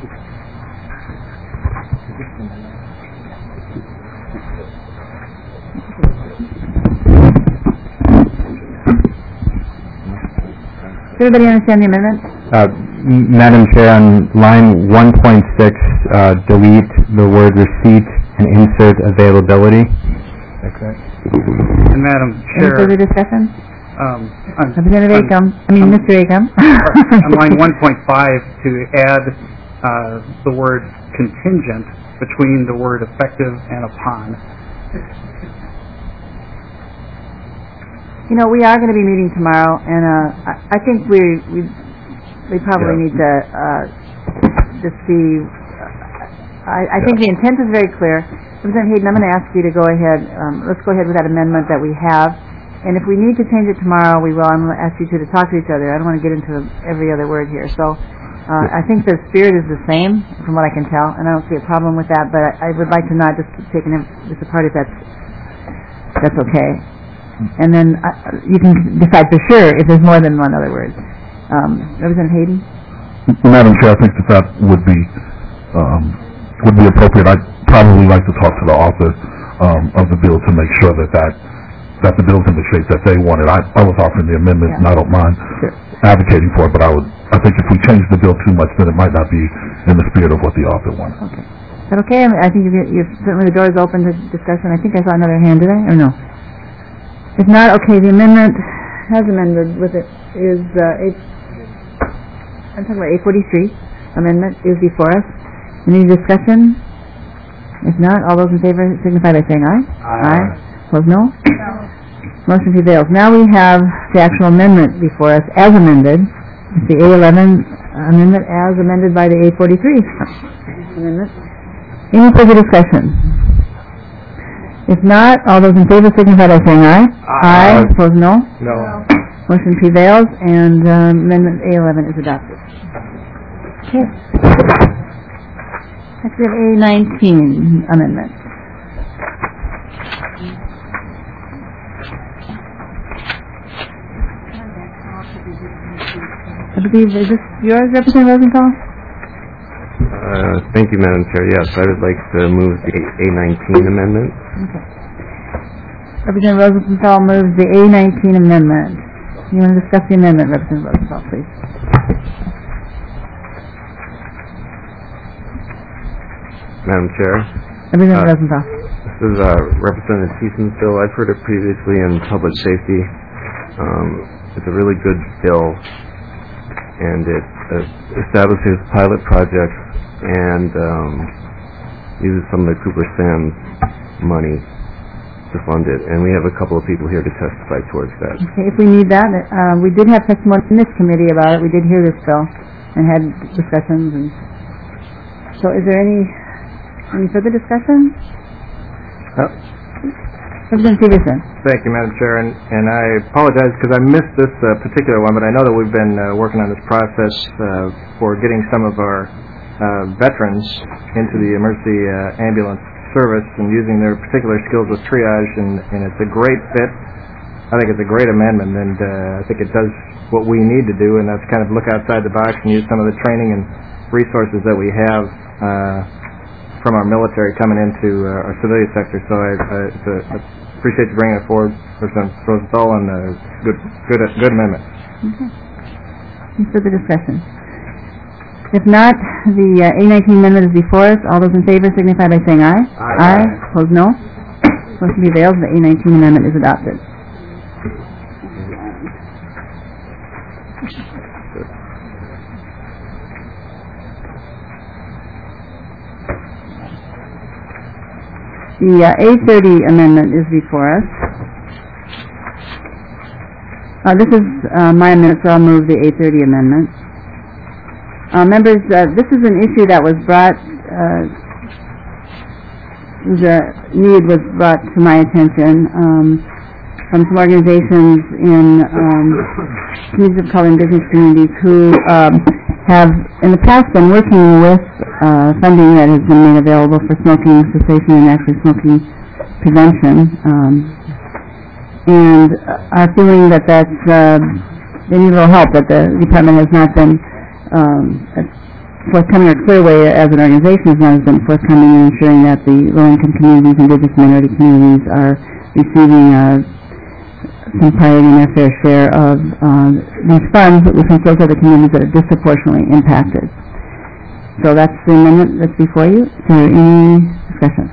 Does everybody understand the amendment? Madam Chair, on line 1.6, delete the word receipt and insert availability. Okay. And Madam Any Chair, further discussion? Representative on Mr. Acom. on line 1.5 to add the word contingent between the word effective and upon. We are going to be meeting tomorrow, and I think we probably need to just see. I think the intent is very clear. Representative Hayden, I'm going to ask you to go ahead. Let's go ahead with that amendment that we have, and if we need to change it tomorrow, we will. I'm going to ask you two to talk to each other. I don't want to get into every other word here. So I think the spirit is the same, from what I can tell, and I don't see a problem with that. But I would like to not just keep taking this apart if that's okay. And then you can decide for sure if there's more than one other word. Representative Hayden? Madam Chair, I think that would be appropriate. I'd probably like to talk to the author of the bill to make sure that the bill's in the shape that they wanted. I was offering the amendment, and I don't mind advocating for it, but I think if we change the bill too much, then it might not be in the spirit of what the author wanted. Okay. Is that okay? I think you've certainly, the door is open to discussion. I think I saw another hand, did I? Or no? If not, okay, the amendment has amended with it is, I'm talking about 843 amendment is before us. Any discussion? If not, all those in favor signify by saying aye. Aye. Opposed, no? Motion prevails. Now we have the actual amendment before us as amended. It's the A11 amendment as amended by the 843 amendment. Any further discussion? If not, all those in favor signify by saying aye. Aye. Opposed, no. No. Motion prevails, and Amendment A11 is adopted. Okay. Next we have A19 amendment. I believe, is this yours, Representative Rosenthal? Thank you, Madam Chair. Yes, I would like to move the A19 amendment. Okay. Representative Rosenthal moves the A19 amendment. You want to discuss the amendment, Representative Rosenthal, please? Madam Chair. Representative Rosenthal. This is Representative Thiesen's bill. I've heard it previously in public safety. It's a really good bill, and it establishes pilot projects and uses some of the Cooper Sands money to fund it. And we have a couple of people here to testify towards that. Okay, if we need that, we did have testimony in this committee about it. We did hear this bill and had discussions. And so, is there any further discussion? President Stevenson. Thank you, Madam Chair, and I apologize because I missed this particular one, but I know that we've been working on this process for getting some of our veterans into the emergency ambulance service and using their particular skills with triage, and it's a great fit. I think it's a great amendment, and I think it does what we need to do, and that's kind of look outside the box and use some of the training and resources that we have from our military coming into our civilian sector. So I appreciate you bringing it forward, President Rosenthal, and good amendment. Okay. Any further discussion? If not, the A19 amendment is before us. All those in favor signify by saying aye. Aye. Opposed, no. Motion prevails. The A19 amendment is adopted. The A30 amendment is before us. This is my amendment, so I'll move the A30 amendment. Members, this is an issue that was brought, the need was brought to my attention from some organizations in communities of color and business communities who have in the past been working with funding that has been made available for smoking cessation and actually smoking prevention, and are feeling that they need a little help, that the department has not been forthcoming, or Clearway as an organization has not been forthcoming in ensuring that the low-income communities and indigenous minority communities are receiving some priority in their fair share of these funds from those other communities that are disproportionately impacted. So that's the amendment that's before you. Is there any discussion?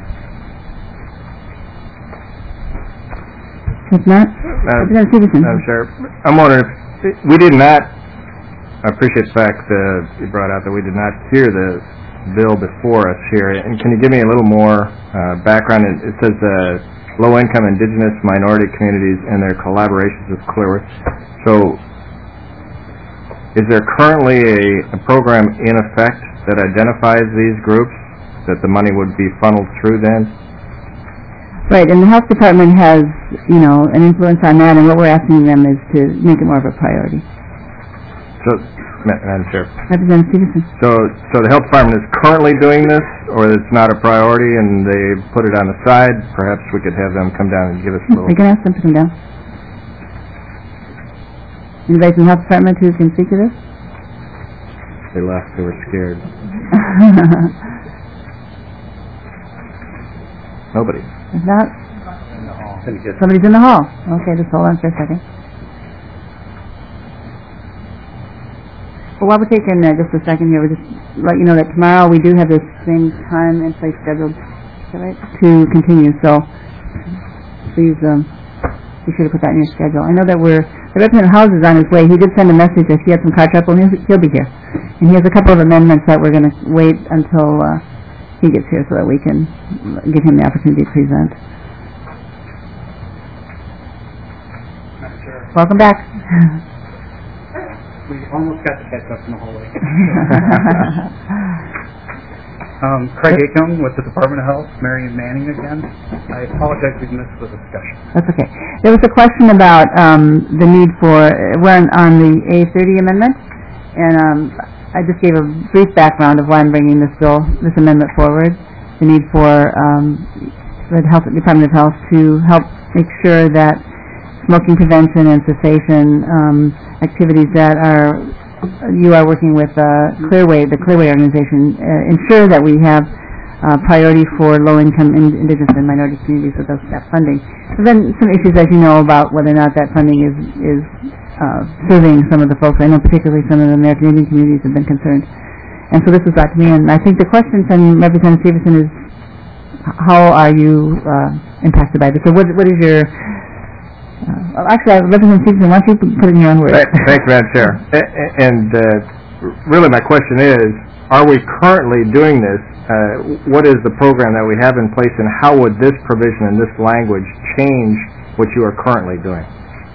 If not, Representative Stevenson. Madam Chair, I'm wondering if we did not. I appreciate the fact that you brought out that we did not hear the bill before us here. And can you give me a little more background? It says low-income indigenous minority communities and their collaborations with Clearway. So, is there currently a program in effect that identifies these groups that the money would be funneled through then? Right, and the health department has, an influence on that, and what we're asking them is to make it more of a priority. So, Madam Chair. Representative Stevenson. So the health department is currently doing this, or it's not a priority and they put it on the side? Perhaps we could have them come down and give us a little... We can ask them to come down. Anybody from the health department who can speak to this? They left, they were scared. Nobody. If not? Somebody's in the hall. Okay, just hold on for a second. Well, while we're taking just a second here, we'll just let you know that tomorrow we do have this same time and place scheduled to continue. So please be sure to put that in your schedule. I know that the Representative House is on his way. He did send a message that he had some car trouble, and he'll be here. And he has a couple of amendments that we're going to wait until he gets here so that we can give him the opportunity to present. Welcome back. We almost got to catch up in the hallway. Craig Acom with the Department of Health, Marion Manning again. I apologize we missed the discussion. That's okay. There was a question about the need for, we're on the A30 amendment, and I just gave a brief background of why I'm bringing this amendment forward. The need for the Department of Health to help make sure that smoking prevention and cessation activities that you are working with Clearway, the Clearway organization, ensure that we have priority for low-income indigenous and minority communities with that funding. There's been some issues, as you know, about whether or not that funding is serving some of the folks. I know particularly some of the American Indian communities have been concerned. And so this was brought to me, and I think the question from Representative Stevenson is, how are you impacted by this? So what is your... actually, Representative Stevenson, why don't you put it in your own words? Thanks, Madam Chair. And really my question is, are we currently doing this? What is the program that we have in place, and how would this provision and this language change what you are currently doing?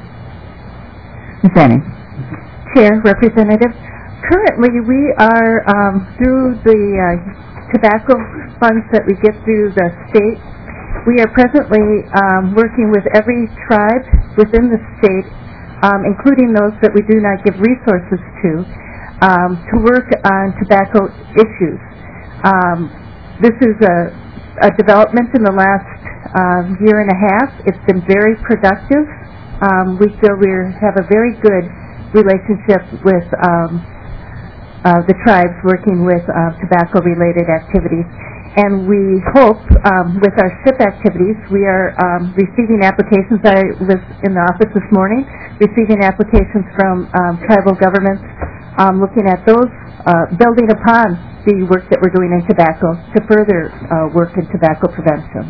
Ms. Annie. Chair, Representative, currently we are, through the tobacco funds that we get through the state, we are presently working with every tribe within the state, including those that we do not give resources to work on tobacco issues. This is a development in the last year and a half. It's been very productive. We feel we have a very good relationship with the tribes working with tobacco-related activities. And we hope, with our SIP activities, we are receiving applications. I was in the office this morning, receiving applications from tribal governments, looking at those, building upon the work that we're doing in tobacco to further work in tobacco prevention.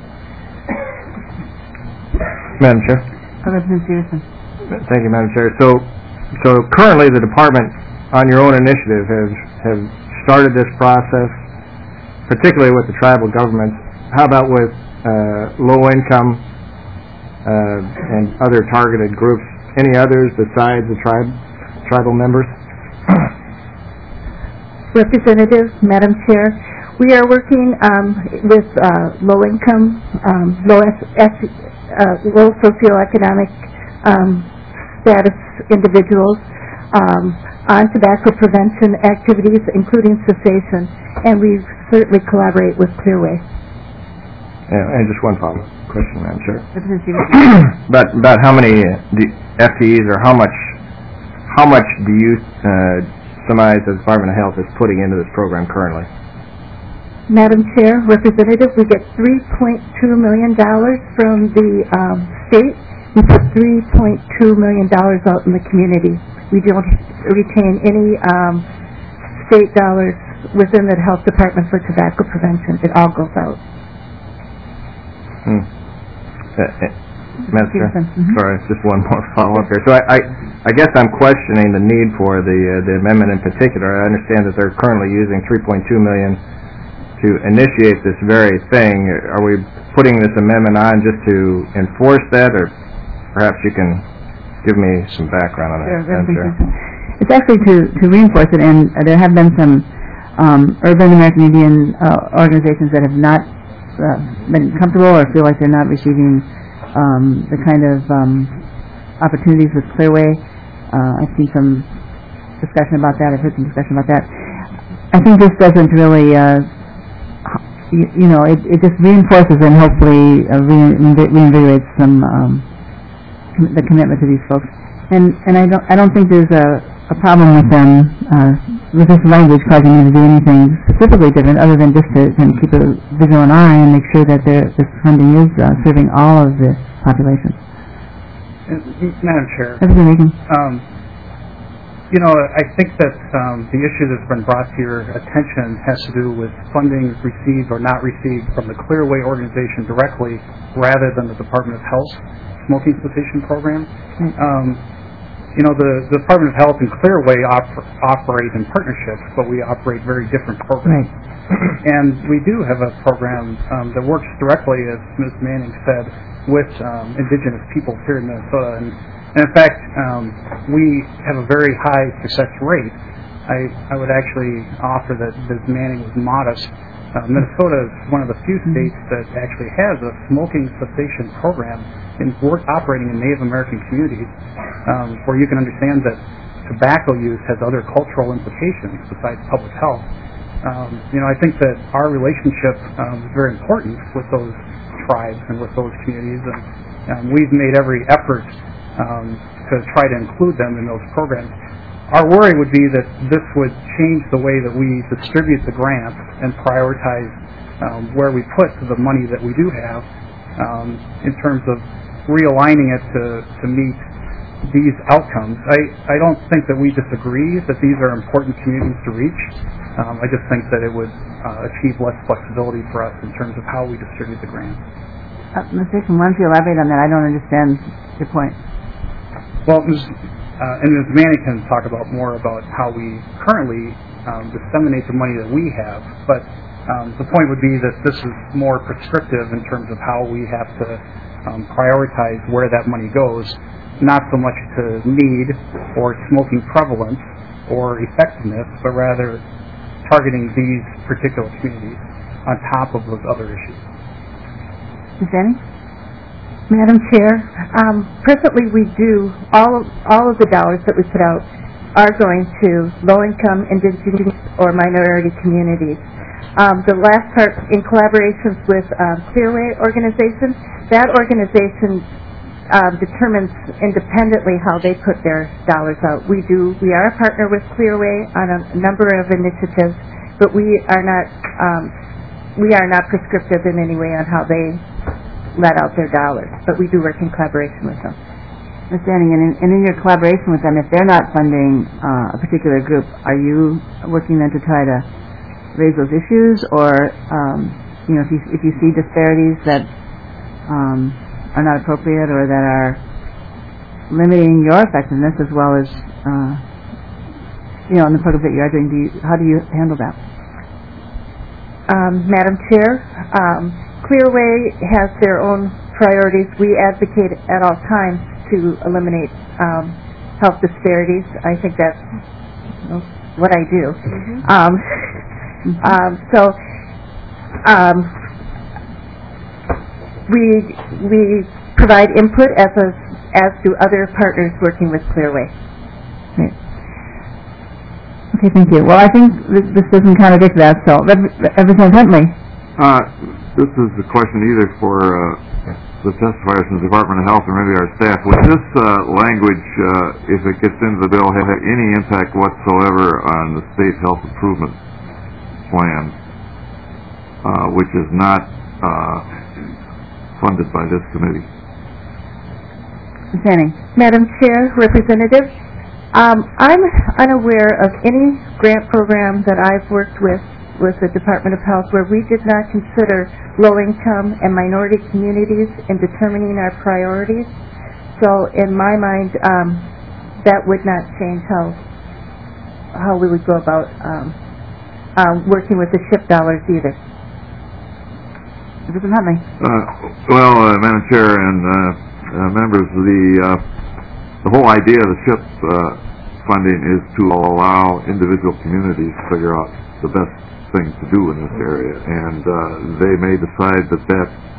Madam Chair. Thank you, Madam Chair. So currently the department, on your own initiative, have started this process, particularly with the tribal governments. How about with low-income and other targeted groups? Any others besides the tribal members? Representative, Madam Chair, we are working with low-income, low socioeconomic status individuals on tobacco prevention activities, including cessation, and we certainly collaborate with Clearway. And just one follow-up question, Madam Chair. about how many FTEs, or how much do you surmise the Department of Health is putting into this program currently? Madam Chair, Representative, we get $3.2 million from the state. We put $3.2 million out in the community. We don't retain any state dollars within the health department for tobacco prevention. It all goes out. Madam Chair, sorry, just one more follow-up here. So I guess I'm questioning the need for the amendment in particular. I understand that they're currently using $3.2 million to initiate this very thing. Are we putting this amendment on just to enforce that, or perhaps you can give me some background on that? Sure. It's actually to reinforce it, and there have been some urban American Indian organizations that have not been comfortable or feel like they're not receiving the kind of opportunities with Clearway. I've seen some discussion about that. I've heard some discussion about that. I think this doesn't really, it just reinforces and hopefully reinvigorates some the commitment to these folks. And I don't think there's a problem with them with this language causing them to do anything specifically different, other than just to kind of keep a vigilant eye and make sure that this funding is serving all of the population. Madam Chair, I think that the issue that's been brought to your attention has to do with funding received or not received from the Clearway organization directly, rather than the Department of Health smoking cessation program. The Department of Health and Clearway operate in partnerships, but we operate very different programs. Right. And we do have a program that works directly, as Ms. Manning said, with indigenous peoples here in Minnesota. And in fact, we have a very high success rate I would actually offer that Ms. Manning was modest. Minnesota is one of the few states that actually has a smoking cessation program operating in Native American communities, where you can understand that tobacco use has other cultural implications besides public health. I think that our relationship is very important with those tribes and with those communities, and we've made every effort to try to include them in those programs. Our worry would be that this would change the way that we distribute the grants and prioritize where we put the money that we do have in terms of realigning it to meet these outcomes. I don't think that we disagree that these are important communities to reach. I just think that it would achieve less flexibility for us in terms of how we distribute the grants. Ms. Dixon, why don't you elaborate on that? I don't understand your point. Well, and Ms. Manning can talk about more about how we currently disseminate the money that we have, but the point would be that this is more prescriptive in terms of how we have to prioritize where that money goes, not so much to need or smoking prevalence or effectiveness, but rather targeting these particular communities on top of those other issues. Ms. Manning? Madam Chair, presently we do, all of the dollars that we put out are going to low-income, indigenous, or minority communities. The last part, in collaborations with Clearway organization, that organization determines independently how they put their dollars out. We are a partner with Clearway on a number of initiatives, but we are not prescriptive in any way on how they let out their dollars, but we do work in collaboration with them. Ms. Manning, and in your collaboration with them, if they're not funding a particular group, are you working then to try to raise those issues, or if you see disparities that are not appropriate or that are limiting your effectiveness as well as in the programs that you are doing, how do you handle that? Madam Chair, Clearway has their own priorities. We advocate at all times to eliminate health disparities. I think that's what I do. We provide input as do other partners working with Clearway. Great. Okay, thank you. Well, I think this doesn't contradict that, so Representative Huntley. This is a question either for the testifiers from the Department of Health or maybe our staff. Would this language, if it gets into the bill, have any impact whatsoever on the state health improvement plan, which is not funded by this committee? Ms. Manning. Madam Chair, Representative, I'm unaware of any grant program that I've worked with the Department of Health where we did not consider low-income and minority communities in determining our priorities. So in my mind, that would not change how we would go about working with the SHIP dollars either. Mr. Huntley. Madam Chair and members, the whole idea of the SHIP funding is to allow individual communities to figure out the best thing to do in this area, and they may decide that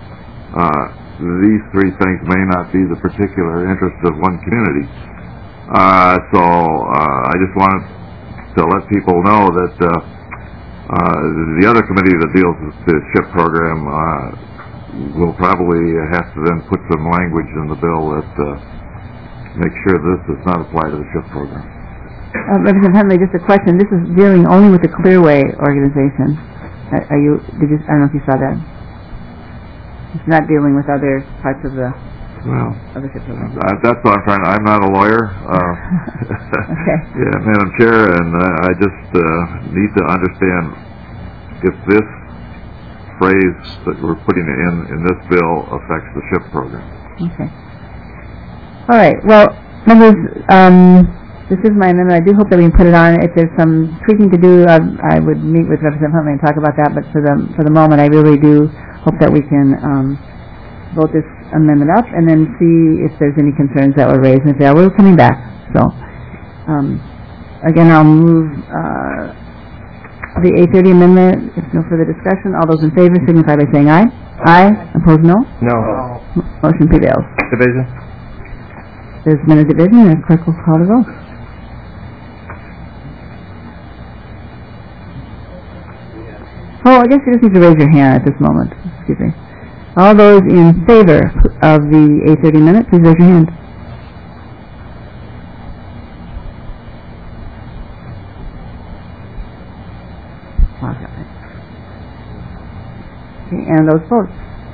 these three things may not be the particular interest of one community. So I just wanted to let people know that the other committee that deals with the SHIP program will probably have to then put some language in the bill that makes sure this does not apply to the SHIP program. Representative Huntley, just a question. This is dealing only with the Clearway organization. I don't know if you saw that. It's not dealing with other parts of the SHIP program. That's what I'm trying to. I'm not a lawyer. Okay. Yeah, Madam Chair, and I just need to understand if this phrase that we're putting in this bill affects the SHIP program. Okay. All right. Well, members. This is my amendment. I do hope that we can put it on. If there's some tweaking to do, I would meet with Representative Huntley and talk about that. But for the moment, I really do hope that we can vote this amendment up and then see if there's any concerns that were raised. And if there are, we're coming back. So, Again, I'll move the 830 amendment. If no further discussion, all those in favor signify by saying aye. Aye. Opposed, no. No. Motion prevails. Division? There's been a division, and clerk will call the vote. Oh, I guess you just need to raise your hand at this moment. Excuse me. All those in favor of the 830 amendment, please raise your hand. Okay, and those opposed?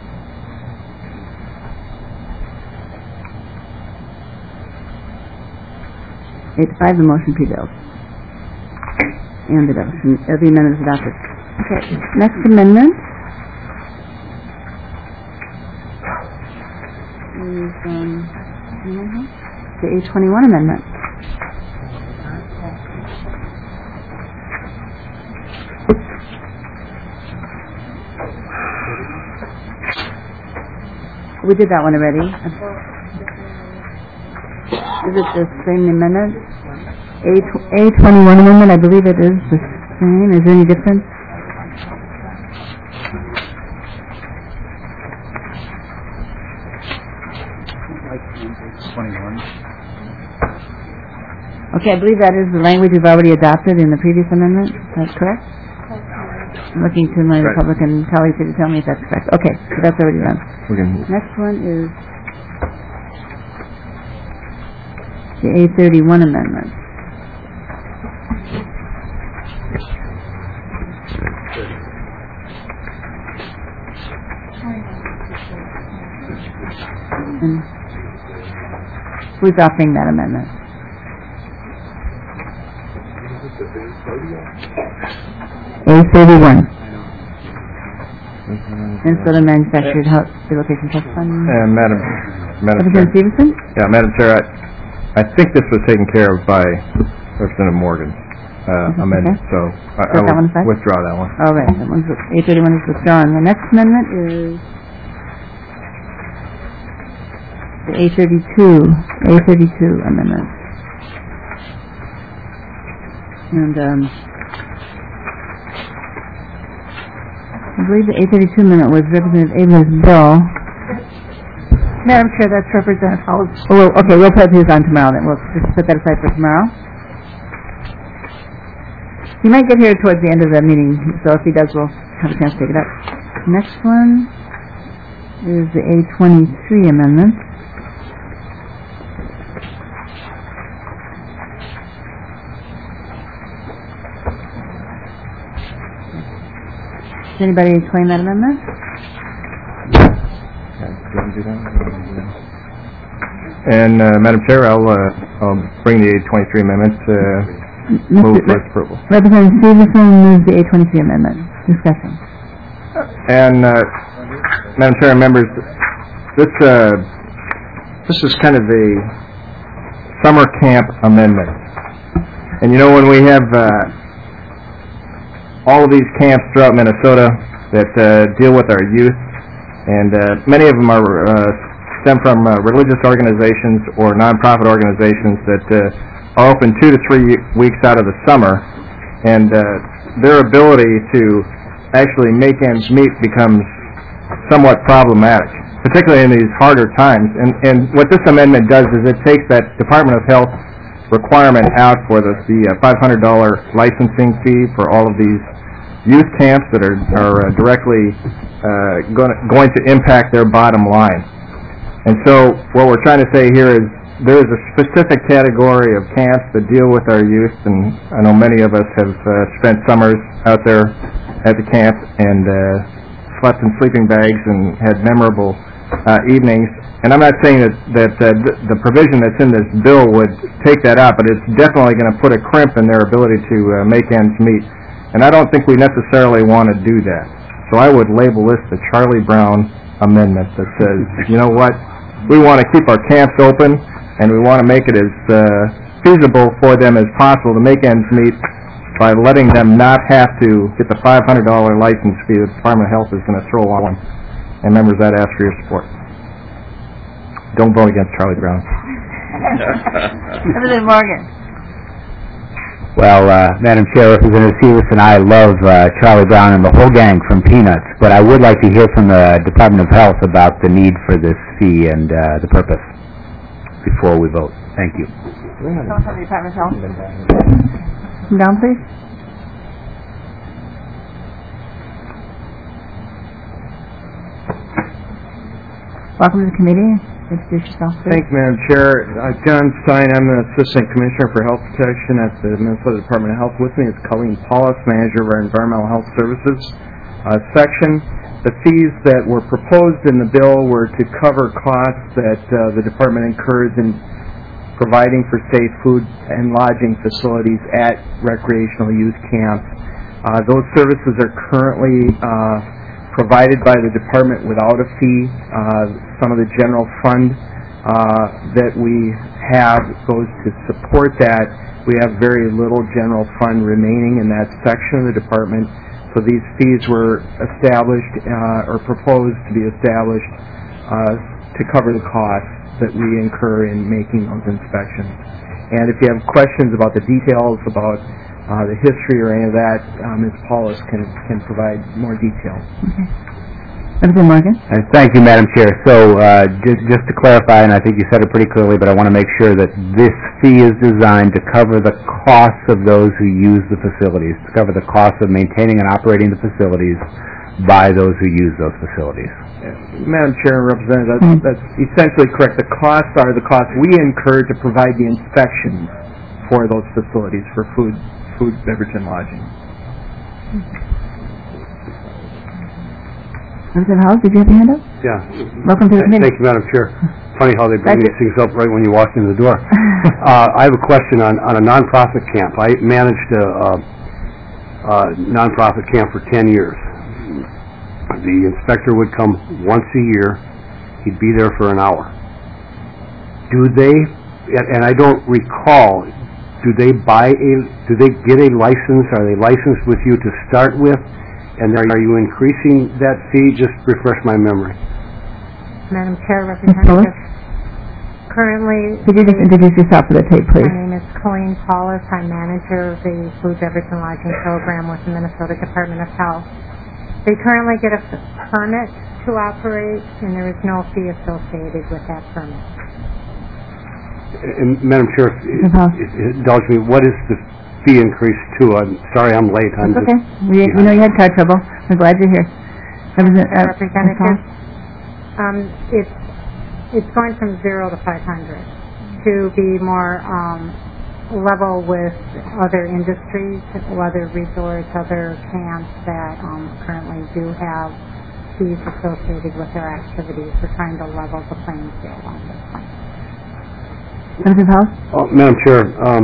Eight to 5, the motion prevails. And the amendment is adopted. Okay, next amendment is the 821 amendment. We did that one already. Is it the same amendment? A21 amendment, I believe it is the same. Is there any difference? Okay, I believe that is the language we've already adopted in the previous amendment. That's correct? I'm looking to my Republican colleagues here to tell me if that's correct. Okay, so that's already done. Next one is the A31 amendment. And who's offering that amendment? A31. Minnesota Manufactured Relocation Trust Fund. Madam Representative Stevenson? Yeah, Madam Chair, I think this was taken care of by Representative Morgan's amendment, okay. So I will withdraw that one. All right, that one's A31 is withdrawn. The next amendment is the A32 amendment. And I believe the 832 amendment was Representative Abler's bill. Madam Chair, that's Representative Howell. Oh, okay, we'll put his on tomorrow then. We'll just put that aside for tomorrow. He might get here towards the end of the meeting, so if he does, we'll have a chance to take it up. Next one is the A23 amendment. Does anybody claim that amendment? And Madam Chair, I'll bring the 823 amendment move for its approval. Representative Stevenson moves the 823 amendment. Discussion. And Madam Chair and members, this is kind of a summer camp amendment. And you know, when we have all of these camps throughout Minnesota that deal with our youth, and many of them are stem from religious organizations or nonprofit organizations that are open 2 to 3 weeks out of the summer, and their ability to actually make ends meet becomes somewhat problematic, particularly in these harder times. And what this amendment does is it takes that Department of Health requirement out for the $500 licensing fee for all of these youth camps that are directly going to impact their bottom line. And so what we're trying to say here is there is a specific category of camps that deal with our youth, and I know many of us have spent summers out there at the camp and slept in sleeping bags and had memorable evenings. And I'm not saying that the provision that's in this bill would take that out, but it's definitely going to put a crimp in their ability to make ends meet. And I don't think we necessarily want to do that. So I would label this the Charlie Brown amendment that says, you know what, we want to keep our camps open, and we want to make it as feasible for them as possible to make ends meet by letting them not have to get the $500 license fee that the Department of Health is going to throw on. And members, I'd ask for your support. Don't vote against Charlie Brown. Representative Morgan. Well, Madam Chair, Representative Seavis and I love Charlie Brown and the whole gang from Peanuts, but I would like to hear from the Department of Health about the need for this fee and the purpose before we vote. Thank you. Someone from the Department of Health? Come down, please. Welcome to the committee. Introduce yourself, please. Thank you, Madam Chair. John Stein, I'm the Assistant Commissioner for Health Protection at the Minnesota Department of Health. With me is Colleen Paulus, Manager of our Environmental Health Services section. The fees that were proposed in the bill were to cover costs that the department incurs in providing for safe food and lodging facilities at recreational youth camps. Those services are currently provided by the department without a fee. Some of the general fund that we have goes to support that. We have very little general fund remaining in that section of the department, so these fees were established or proposed to be established to cover the costs that we incur in making those inspections. And if you have questions about the details, about the history or any of that, Ms. Paulus can provide more detail. Okay. Representative Morgan? Thank you, Madam Chair. So just to clarify, and I think you said it pretty clearly, but I want to make sure that this fee is designed to cover the costs of those who use the facilities, to cover the costs of maintaining and operating the facilities by those who use those facilities. Madam Chair and Representative, that's essentially correct. The costs are the costs we incur to provide the inspections for those facilities for food, beverage, and lodging. Representative Howes, did you have your hand up? Yeah. Welcome to the committee. Thank you, Madam Chair. Funny how they bring these things up right when you walk in the door. I have a question on a nonprofit camp. I managed a nonprofit camp for 10 years. The inspector would come once a year. He'd be there for an hour. Do they, and I don't recall, do they get a license? Are they licensed with you to start with? And are you increasing that fee? Just refresh my memory. Madam Chair, Representative, currently... Could you just introduce yourself to the tape, please? My name is Colleen Paulus. I'm manager of the Food, Beverage, and Lodging Program with the Minnesota Department of Health. They currently get a permit to operate, and there is no fee associated with that permit. And Madam Chair, indulge me, what is the fee increase to? I'm sorry I'm late. That's okay. We know you had car trouble. We're glad you're here. Representative, it's going from 0 to 500 to be more level with other industries, other resorts, other camps that currently do have fees associated with their activities. We're trying to level the playing field on this one. Representative House? Madam Chair,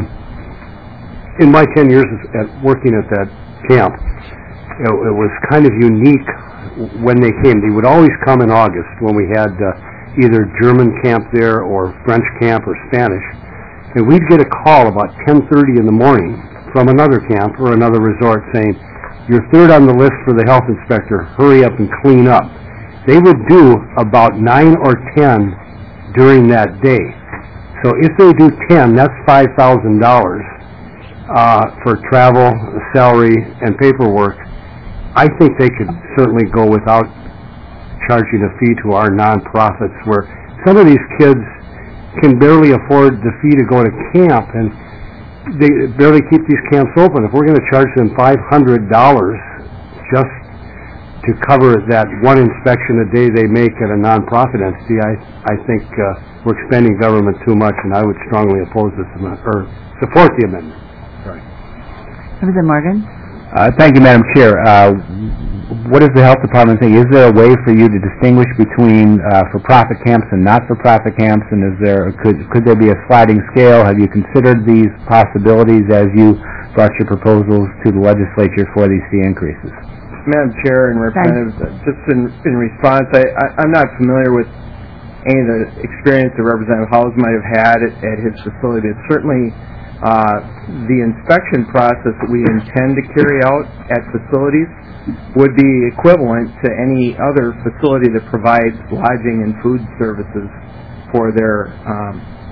in my 10 years working at that camp, it was kind of unique when they came. They would always come in August when we had either German camp there or French camp or Spanish. And we'd get a call about 10:30 in the morning from another camp or another resort saying, "You're third on the list for the health inspector. Hurry up and clean up." They would do about 9 or 10 during that day. So if they do 10, that's $5,000 for travel, salary, and paperwork. I think they could certainly go without charging a fee to our nonprofits, where some of these kids can barely afford the fee to go to camp, and they barely keep these camps open. If we're going to charge them $500 just to cover that one inspection a day they make at a nonprofit entity, I think we're expending government too much, and I would strongly oppose this amendment, or support the amendment. Sorry. Representative Morgan? Thank you, Madam Chair. What does the Health Department think? Is there a way for you to distinguish between for-profit camps and not-for-profit camps? And could there be a sliding scale? Have you considered these possibilities as you brought your proposals to the legislature for these fee increases? Madam Chair and Representatives, just in response, I'm not familiar with any of the experience that Representative Howes might have had at his facility. It's certainly the inspection process that we intend to carry out at facilities would be equivalent to any other facility that provides lodging and food services for their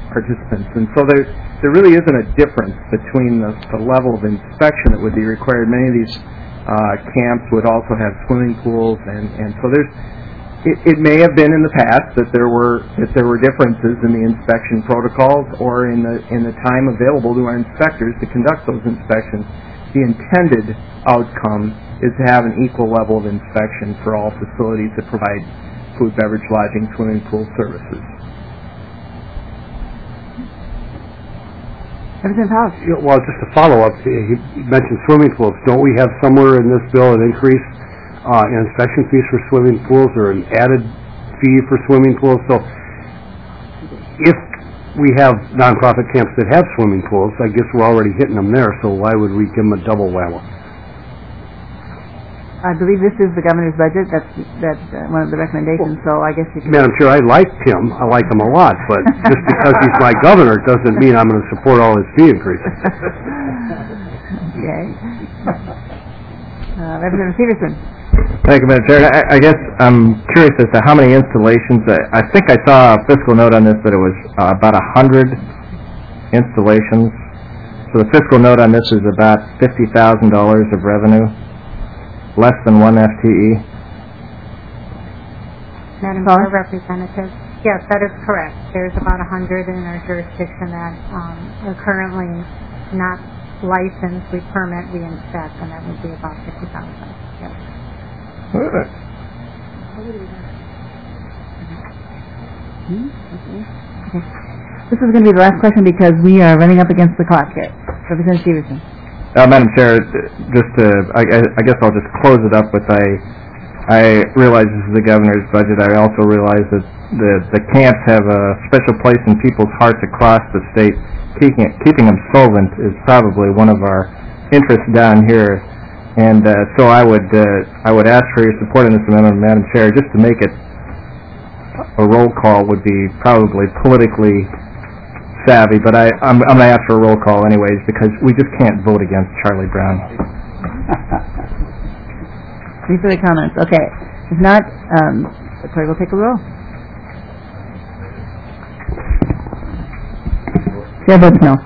participants. And so there really isn't a difference between the level of inspection that would be required. Many of these camps would also have swimming pools, and so it may have been in the past that there were differences in the inspection protocols or in the time available to our inspectors to conduct those inspections. The intended outcome is to have an equal level of inspection for all facilities that provide food, beverage, lodging, swimming pool services. Representative House. Well, just to follow up, you mentioned swimming pools. Don't we have somewhere in this bill an increase in inspection fees for swimming pools or an added fee for swimming pools? So if we have nonprofit camps that have swimming pools, I guess we're already hitting them there, so why would we give them a double whammy? I believe this is the governor's budget. That's one of the recommendations, so I guess you can... Madam Chair, I like Tim. I like him a lot, but just because he's my governor doesn't mean I'm going to support all his fee increases. Okay. Representative Severson. Thank you, Madam Chair. I guess I'm curious as to how many installations. I think I saw a fiscal note on this that it was about 100 installations. So the fiscal note on this is about $50,000 of revenue, less than one FTE. Madam Chair, Representative, yes, that is correct. There's about 100 in our jurisdiction that are currently not licensed. We permit, we inspect, and that would be about 50,000. Yes. Okay. This is going to be the last question because we are running up against the clock here. Representative Severson. Madam Chair, just I guess I'll just close it up with I realize this is the governor's budget. I also realize that the camps have a special place in people's hearts across the state. Keeping them solvent is probably one of our interests down here. And so I would ask for your support in this amendment, Madam Chair, just to make it a roll call would be probably politically savvy, but I'm going to ask for a roll call anyways because we just can't vote against Charlie Brown. Any further comments? Okay. If not, the clerk will take a roll. Chair votes no.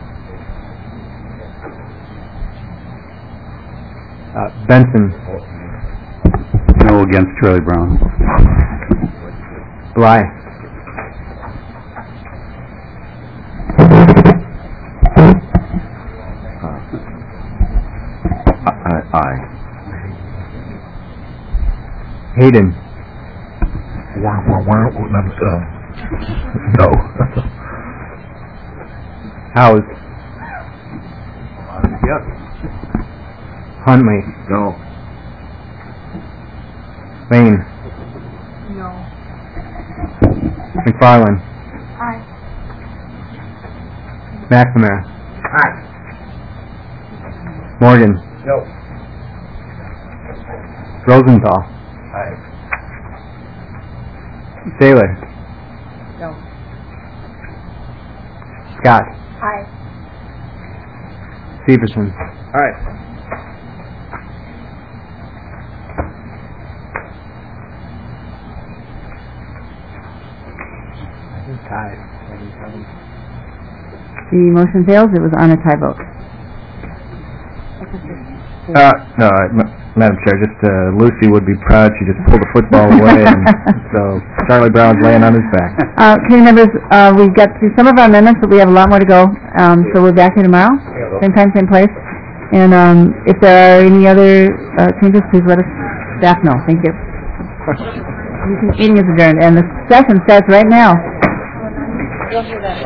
Benson. No against Charlie Brown. Bly. Aye. Hayden. No. Howes. Yes. Huntley. No. Lane. No. McFarland. Aye. McNamara. Aye. Morgan. No. Rosenthal. Aye. Saylor. No. Scott. Aye. Severson. Aye. The motion fails. It was on a tie vote. No, Madam Chair, just Lucy would be proud. She just pulled the football away, and so Charlie Brown's laying on his back. Committee members, we've got through some of our amendments, but we have a lot more to go. So we're back here tomorrow, same time, same place. And if there are any other changes, please let us staff know. Thank you. Meeting is adjourned, and the session starts right now.